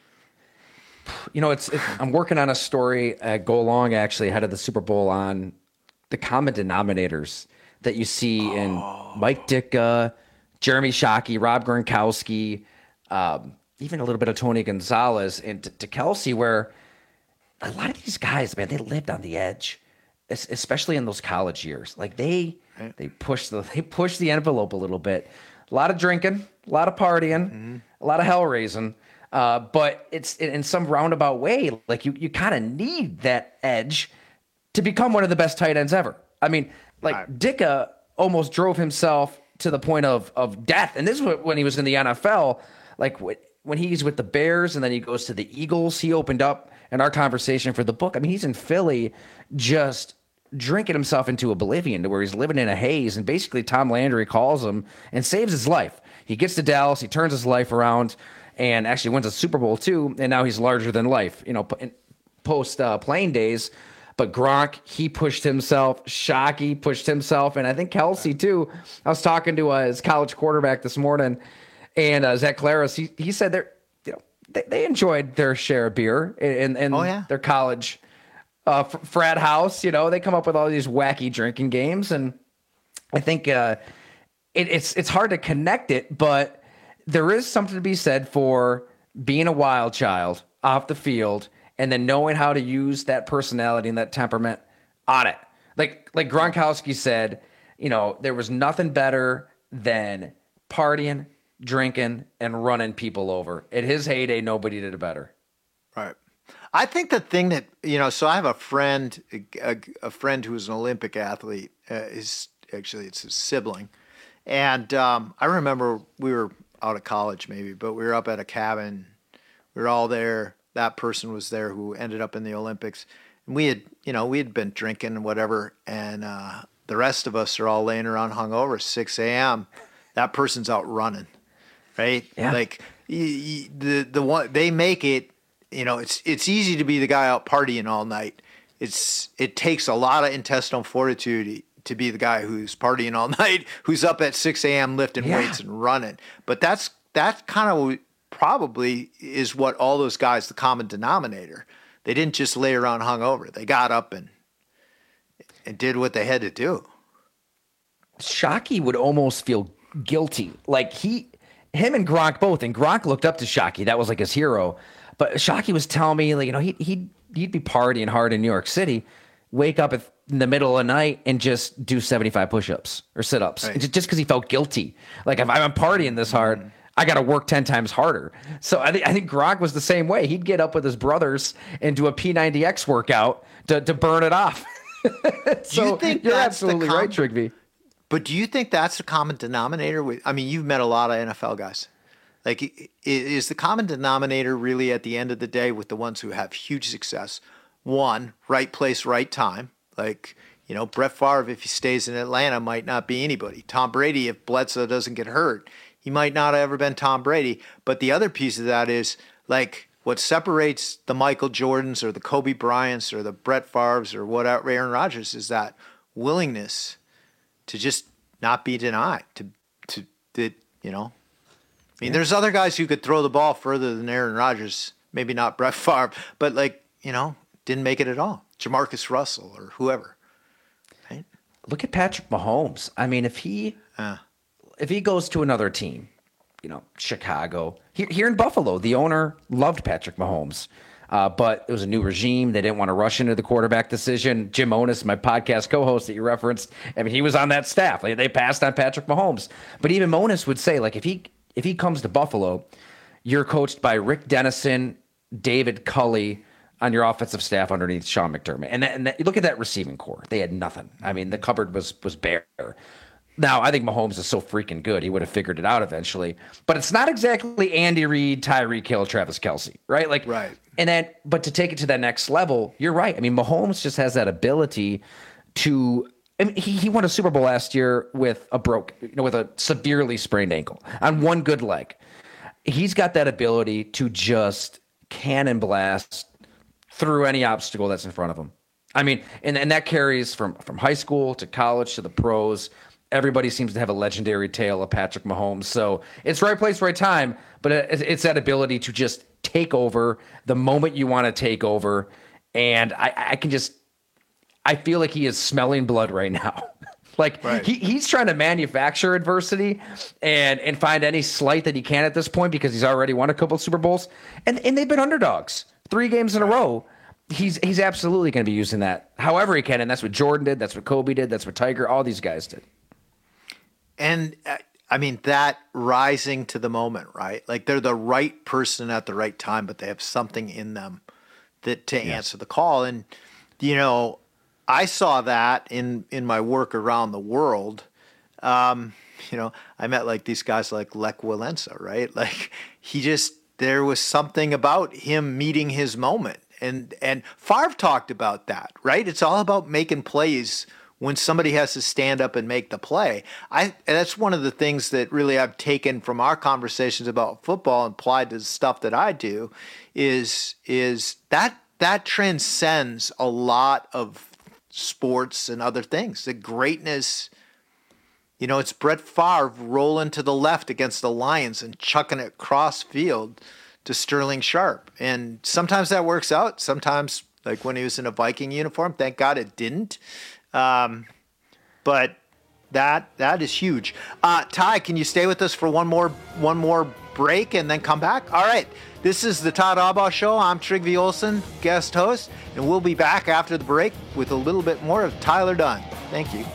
You know, it's, it's I'm working on a story at Go Long actually ahead of the Super Bowl on the common denominators that you see oh. in Mike Ditka, Jeremy Shockey, Rob Gronkowski, um, even a little bit of Tony Gonzalez, and to, to Kelsey, where a lot of these guys, man, they lived on the edge, especially in those college years. Like they right. they push the they push the envelope a little bit. A lot of drinking, a lot of partying, mm-hmm. a lot of hell raising. Uh, but it's in, in some roundabout way, like you you kind of need that edge to become one of the best tight ends ever. I mean, like right. Ditka almost drove himself to the point of of death, and this is when he was in the N F L. Like when he's with the Bears, and then he goes to the Eagles. He opened up in our conversation for the book. I mean, he's in Philly, just drinking himself into oblivion, to where he's living in a haze, and basically Tom Landry calls him and saves his life. He He gets to Dallas, he turns his life around, and actually wins a Super Bowl too, and now he's larger than life, you know, post uh, playing days. But Gronk, he pushed himself. Shockey pushed himself, and I think Kelsey too. I was talking to uh, his college quarterback this morning, and uh, Zach Claris, he, he said they're, you know, they, they enjoyed their share of beer in, in oh, yeah. their college uh, f- frat house. You know, they come up with all these wacky drinking games, and I think uh, it, it's it's hard to connect it, but there is something to be said for being a wild child off the field and then knowing how to use that personality and that temperament on it. Like like Gronkowski said, you know, there was nothing better than partying, drinking, and running people over. At his heyday, nobody did it better. Right. I think the thing that, you know, so I have a friend, a, a friend who's an Olympic athlete. Uh, is actually, it's his sibling. And um, I remember we were out of college maybe, but we were up at a cabin. We were all there. That person was there who ended up in the Olympics. And we had, you know, we had been drinking and whatever. And uh, the rest of us are all laying around hungover, six a.m. That person's out running, right? Yeah. Like y- y- the the one they make it, you know, it's it's easy to be the guy out partying all night. It's it takes a lot of intestinal fortitude to be the guy who's partying all night, who's up at six a.m. lifting Yeah. weights and running. But that's that's kind of probably is what all those guys, the common denominator. They didn't just lay around hungover. They got up and and did what they had to do. Shockey would almost feel guilty. Like he, him and Gronk both, and Gronk looked up to Shockey. That was like his hero. But Shockey was telling me, like, you know, he, he'd, he'd be partying hard in New York City, wake up at, in the middle of the night and just do seventy-five push-ups or sit-ups. Right. Just because he felt guilty. Like, if I'm partying this hard, mm-hmm. I got to work ten times harder. So I think I think Gronk was the same way. He'd get up with his brothers and do a P ninety X workout to, to burn it off. So you think you're that's absolutely the com- right, Trigby. But do you think that's the common denominator? With, I mean, you've met a lot of N F L guys. Like, i- is the common denominator really at the end of the day with the ones who have huge success? One, right place, right time. Like, you know, Brett Favre, if he stays in Atlanta, might not be anybody. Tom Brady, if Bledsoe doesn't get hurt, he might not have ever been Tom Brady. But the other piece of that is, like, what separates the Michael Jordans or the Kobe Bryants or the Brett Favres or whatever, Aaron Rodgers, is that willingness to just not be denied. To, to, to you know, I mean, yeah. There's other guys who could throw the ball further than Aaron Rodgers. Maybe not Brett Favre, but, like, you know, didn't make it at all. Jamarcus Russell or whoever. Right? Look at Patrick Mahomes. I mean, if he uh. if he goes to another team, you know, Chicago, here, here in Buffalo, the owner loved Patrick Mahomes, uh, but it was a new regime. They didn't want to rush into the quarterback decision. Jim Onis, my podcast co-host that you referenced, I mean, he was on that staff. Like, they passed on Patrick Mahomes. But even Onis would say, like, if he if he comes to Buffalo, you're coached by Rick Dennison, David Culley on your offensive staff underneath Sean McDermott. And, that, and that, look at that receiving core. They had nothing. I mean, the cupboard was was bare. Now, I think Mahomes is so freaking good, he would have figured it out eventually. But it's not exactly Andy Reid, Tyreek Hill, Travis Kelce, right? Like, right. And then, but to take it to that next level, you're right. I mean, Mahomes just has that ability to. I mean, he he won a Super Bowl last year with a broke, you know, with a severely sprained ankle on one good leg. He's got that ability to just cannon blast through any obstacle that's in front of him. I mean, and, and that carries from, from high school to college to the pros. Everybody seems to have a legendary tale of Patrick Mahomes. So it's right place, right time, but it's that ability to just take over the moment you want to take over. And I, I can just, I feel like he is smelling blood right now. Like right. he, he's trying to manufacture adversity and, and find any slight that he can at this point because he's already won a couple of Super Bowls. And, and they've been underdogs three games in a row. He's he's absolutely going to be using that however he can. And that's what Jordan did. That's what Kobe did. That's what Tiger, all these guys did. And uh, I mean, that rising to the moment, right? Like they're the right person at the right time, but they have something in them that to yeah. answer the call. And, you know, I saw that in, in my work around the world. Um, you know, I met like these guys like Lech Walesa, right? Like he just, there was something about him meeting his moment. And, and Favre talked about that, right? It's all about making plays when somebody has to stand up and make the play. I and that's one of the things that really I've taken from our conversations about football and applied to the stuff that I do is is that that transcends a lot of sports and other things. The greatness, you know, it's Brett Favre rolling to the left against the Lions and chucking it cross field to Sterling Sharp. And sometimes that works out. Sometimes, like when he was in a Viking uniform, thank God it didn't. Um, but that that is huge. Uh, Ty, can you stay with us for one more one more break and then come back? All right. This is the Todd Albaugh Show. I'm Trygve Olsen, guest host, and we'll be back after the break with a little bit more of Tyler Dunne. Thank you.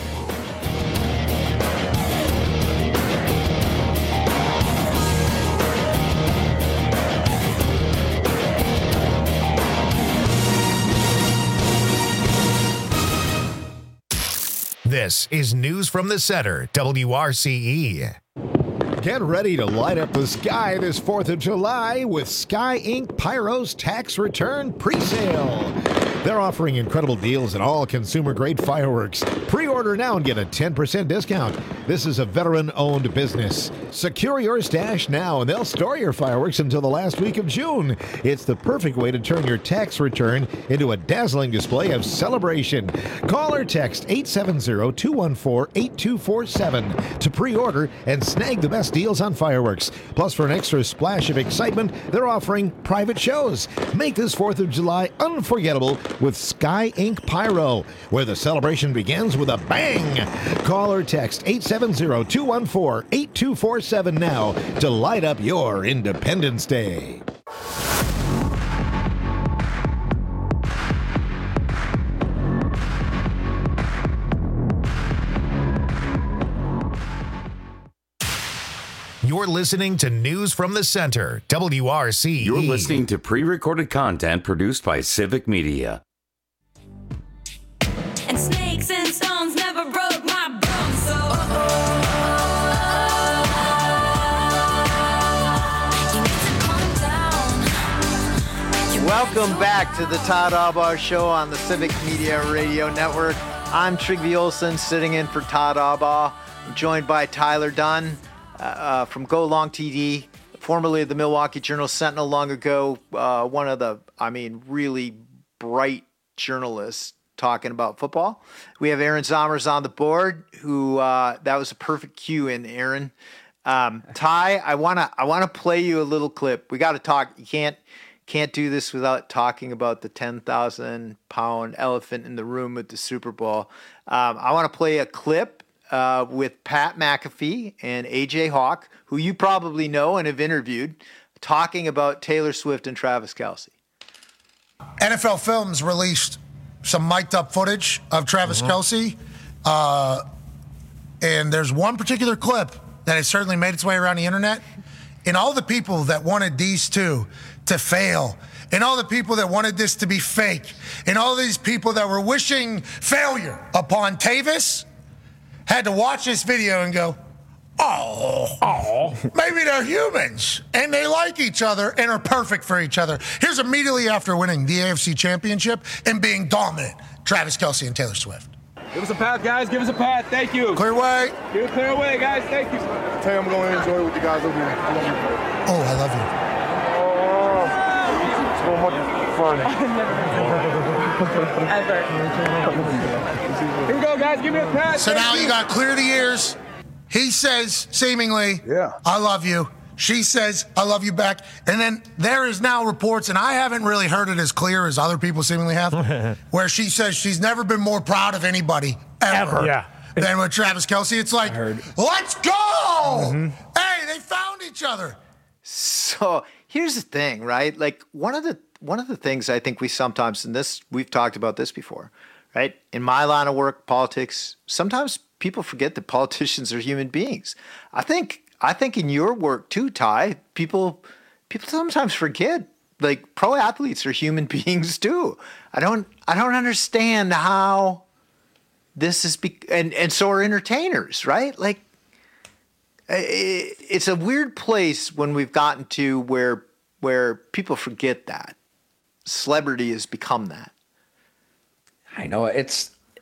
This is News from the Center, W R C E. Get ready to light up the sky this fourth of July with Sky Incorporated. Pyro's tax return pre-sale. They're offering incredible deals on all consumer-grade fireworks. Pre-order now and get a ten percent discount. This is a veteran-owned business. Secure your stash now, and they'll store your fireworks until the last week of June. It's the perfect way to turn your tax return into a dazzling display of celebration. Call or text eight seven zero, two one four, eight two four seven to pre-order and snag the best deals on fireworks. Plus, for an extra splash of excitement, they're offering private shows. Make this fourth of July unforgettable with Sky Incorporated Pyro, where the celebration begins with a bang. Call or text eight seven zero, two one four, eight two four seven now to light up your Independence Day. You're listening to News from the Center, W R C E. You're listening to pre-recorded content produced by Civic Media. And snakes and stones never broke my bones, so you need to calm down. Welcome back to the Todd Albaugh Show on the Civic Media Radio Network. I'm Trygve Olsen, sitting in for Todd Albaugh. I'm joined by Tyler Dunne uh, from Go Long T V, formerly of the Milwaukee Journal Sentinel long ago, uh, one of the, I mean, really bright journalists talking about football. We have Aaron Zomers on the board, who uh, that was a perfect cue in, Aaron. Um, Ty, I wanna I wanna play you a little clip. We got to talk. You can't can't do this without talking about the ten thousand pound elephant in the room at the Super Bowl. Um, I want to play a clip uh, with Pat McAfee and A J Hawk, who you probably know and have interviewed, talking about Taylor Swift and Travis Kelce. N F L Films released some mic'd up footage of Travis mm-hmm. Kelce. Uh, and there's one particular clip that has certainly made its way around the internet. And all the people that wanted these two to fail, and all the people that wanted this to be fake, and all these people that were wishing failure upon Tavis had to watch this video and go, oh, oh, maybe they're humans and they like each other and are perfect for each other. Here's immediately after winning the A F C Championship and being dominant, Travis Kelce and Taylor Swift. Give us a path, guys. Give us a path. Thank you. Clear way. Give it clear way, guys. Thank you. Tell you I'm going to enjoy with you guys over here. Oh, I love you. Oh, so much fun. Ever. Here we go, guys. Give me a path. So now you got clear the ears. He says, seemingly, yeah, I love you. She says, I love you back. And then there is now reports, and I haven't really heard it as clear as other people seemingly have, where she says she's never been more proud of anybody ever, ever. Yeah. than with Travis Kelce. It's like, let's go! Mm-hmm. Hey, they found each other. So here's the thing, right? Like one of the one of the things I think we sometimes, and this we've talked about this before, right? In my line of work, politics, sometimes people forget that politicians are human beings. I think I think in your work too, Ty, people people sometimes forget like pro athletes are human beings too. I don't I don't understand how this is be- and and so are entertainers, right? Like it, it's a weird place when we've gotten to where where people forget that celebrity has become that. I know it's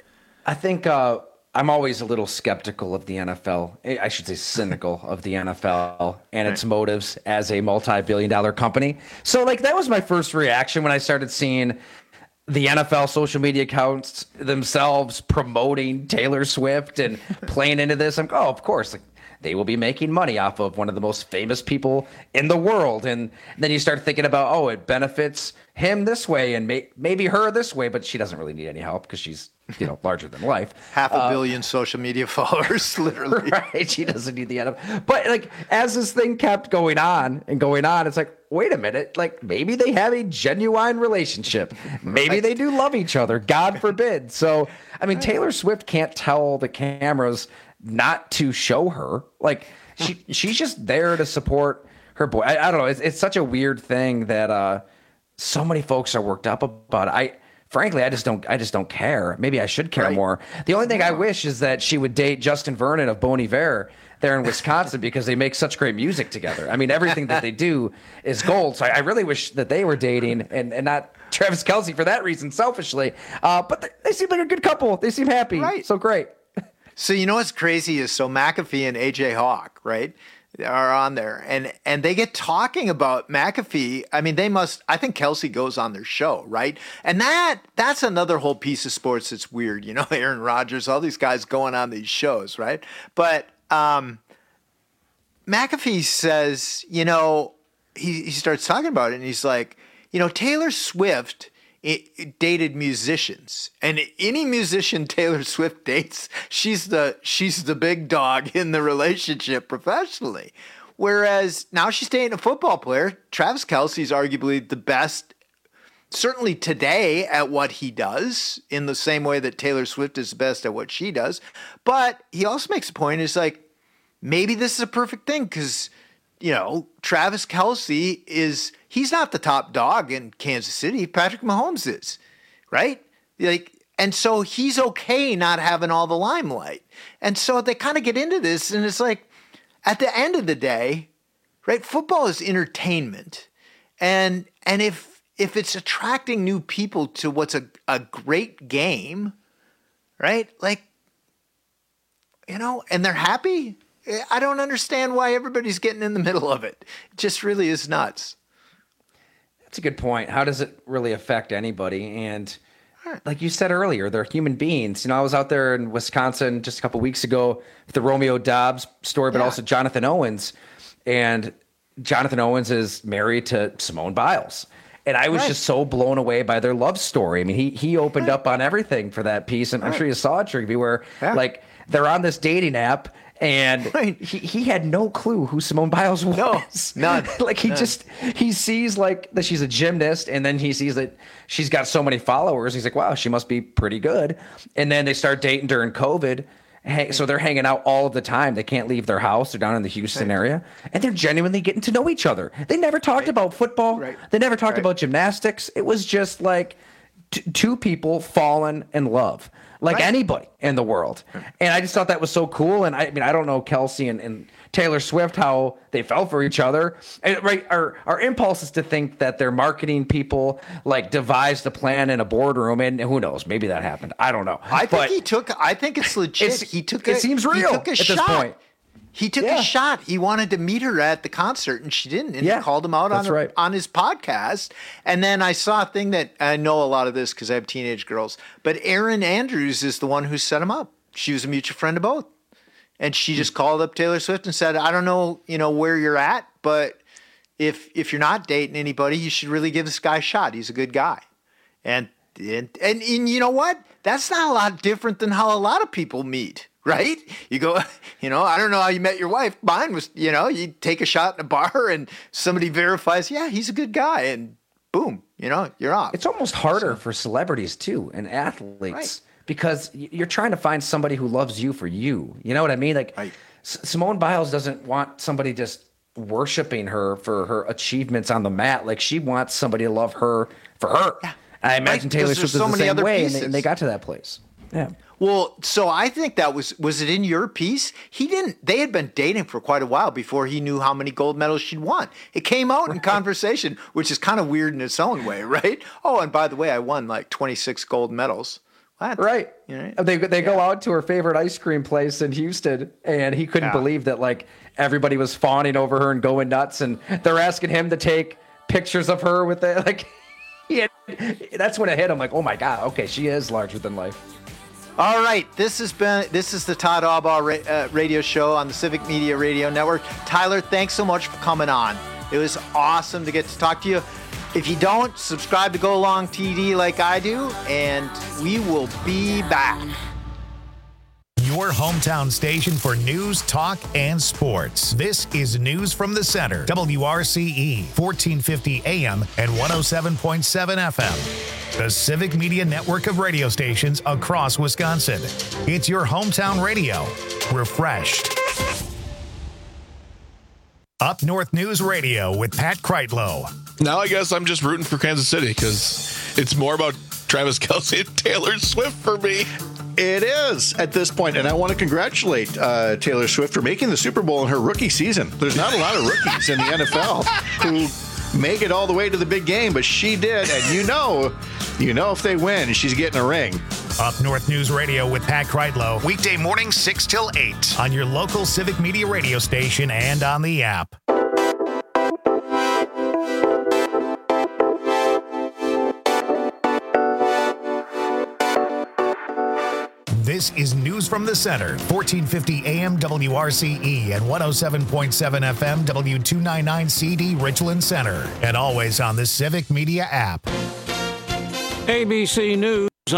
I think uh, I'm always a little skeptical of the N F L. I should say cynical of the N F L and its motives as a multi-billion dollar company. So like that was my first reaction when I started seeing the N F L social media accounts themselves promoting Taylor Swift and playing into this. I'm like, oh, of course, like they will be making money off of one of the most famous people in the world. And then you start thinking about, oh, it benefits him this way and may- maybe her this way, but she doesn't really need any help because she's, you know, larger than life. Half a Uh, billion social media followers, literally. Right. She doesn't need the N F L. But like as this thing kept going on and going on, it's like, wait a minute, like maybe they have a genuine relationship. Maybe right. they do love each other. God forbid. So, I mean, Taylor Swift can't tell the cameras not to show her. Like she she's just there to support her boy. I, I don't know. It's, it's such a weird thing that uh, so many folks are worked up about. I frankly, I just don't. I just don't care. Maybe I should care right. more. The only thing I wish is that she would date Justin Vernon of Bon Iver there in Wisconsin because they make such great music together. I mean, everything that they do is gold. So I, I really wish that they were dating and, and not Travis Kelce for that reason, selfishly. Uh, but they, they seem like a good couple. They seem happy. Right. So great. So you know what's crazy is so McAfee and A J Hawk, right, are on there, and and they get talking about McAfee. I mean, they must. I think Kelce goes on their show, right, and that that's another whole piece of sports that's weird. You know, Aaron Rodgers, all these guys going on these shows, right? But um, McAfee says, you know, he he starts talking about it, and he's like, you know, Taylor Swift. It, it dated musicians, and any musician Taylor Swift dates, she's the she's the big dog in the relationship professionally. Whereas now she's dating a football player. Travis Kelce's arguably the best, certainly today, at what he does, in the same way that Taylor Swift is the best at what she does. But he also makes a point, is like, maybe this is a perfect thing because, you know, Travis Kelce is, he's not the top dog in Kansas City. Patrick Mahomes is, right? Like, and so he's okay not having all the limelight. And so they kind of get into this, and it's like, at the end of the day, right? Football is entertainment, and and if if it's attracting new people to what's a, a great game, right? Like, you know, and they're happy. I don't understand why everybody's getting in the middle of it. It just really is nuts. That's a good point. How does it really affect anybody? And like you said earlier, they're human beings. You know, I was out there in Wisconsin just a couple weeks ago with the Romeo Dobbs story, but yeah. also Jonathan Owens. And Jonathan Owens is married to Simone Biles. And I was right. just so blown away by their love story. I mean, he he opened right. up on everything for that piece. And right. I'm sure you saw it, Trigby, where yeah. like they're on this dating app. And right. he, he had no clue who Simone Biles was. No, none. like he none. just, he sees like that she's a gymnast, and then he sees that she's got so many followers. He's like, wow, she must be pretty good. And then they start dating during COVID. So they're hanging out all of the time. They can't leave their house. They're down in the Houston right. area. And they're genuinely getting to know each other. They never talked right. about football. Right. They never talked right. about gymnastics. It was just like t- two people falling in love. Like right. anybody in the world. And I just thought that was so cool. And I, I mean, I don't know Kelce and, and Taylor Swift, how they fell for each other. And, right. Our, our impulse is to think that their marketing people like devised a plan in a boardroom, and who knows, maybe that happened. I don't know. I think but he took, I think it's legit. It's, he took it a, seems real he took a at shot. this point. He took yeah. a shot. He wanted to meet her at the concert, and she didn't. And yeah, he called him out on, right. on his podcast. And then I saw a thing that I know a lot of this because I have teenage girls. But Erin Andrews is the one who set him up. She was a mutual friend of both. And she just called up Taylor Swift and said, I don't know, you know, where you're at, but if if you're not dating anybody, you should really give this guy a shot. He's a good guy. And and, and, and you know what? That's not a lot different than how a lot of people meet. Right? You go, you know, I don't know how you met your wife. Mine was, you know, you take a shot in a bar and somebody verifies, yeah, he's a good guy. And boom, you know, you're off. It's almost harder so, for celebrities too and athletes right. because you're trying to find somebody who loves you for you. You know what I mean? Like right. S- Simone Biles doesn't want somebody just worshiping her for her achievements on the mat. Like she wants somebody to love her for her. Yeah. I imagine right. Taylor Swift is so the same way, and they, and they got to that place. Yeah. Well, so I think that was, was it in your piece? He didn't, they had been dating for quite a while before he knew how many gold medals she'd won. It came out in conversation, which is kind of weird in its own way, right? Oh, and by the way, I won like twenty-six gold medals, What? Right. You They they go out to her favorite ice cream place in Houston, and he couldn't Yeah. believe that like everybody was fawning over her and going nuts, and they're asking him to take pictures of her with it. Like, he had, that's when it hit him. Like, oh my god, okay, she is larger than life. All right, this has been this is the Todd Albaugh ra- uh, radio show on the Civic Media Radio Network. Tyler, thanks so much for coming on. It was awesome to get to talk to you. If you don't, subscribe to Go Long T D like I do, and we will be back. Your hometown station for news, talk, and sports. This is News from the Center, W R C E, fourteen fifty A M and one oh seven point seven F M. The Civic Media network of radio stations across Wisconsin. It's your hometown radio. Refreshed. Up North News Radio with Pat Kreitlow. Now I guess I'm just rooting for Kansas City because it's more about Travis Kelce and Taylor Swift for me. It is at this point, and I want to congratulate uh, Taylor Swift for making the Super Bowl in her rookie season. There's not a lot of rookies in the N F L who make it all the way to the big game, but she did, and you know, you know if they win, she's getting a ring. Up North News Radio with Pat Kreitlow, weekday mornings six till eight on your local Civic Media radio station and on the app. This is News from the Center, fourteen fifty A M W R C E and one oh seven point seven F M W two ninety-nine C D Richland Center, and always on the Civic Media app. A B C News.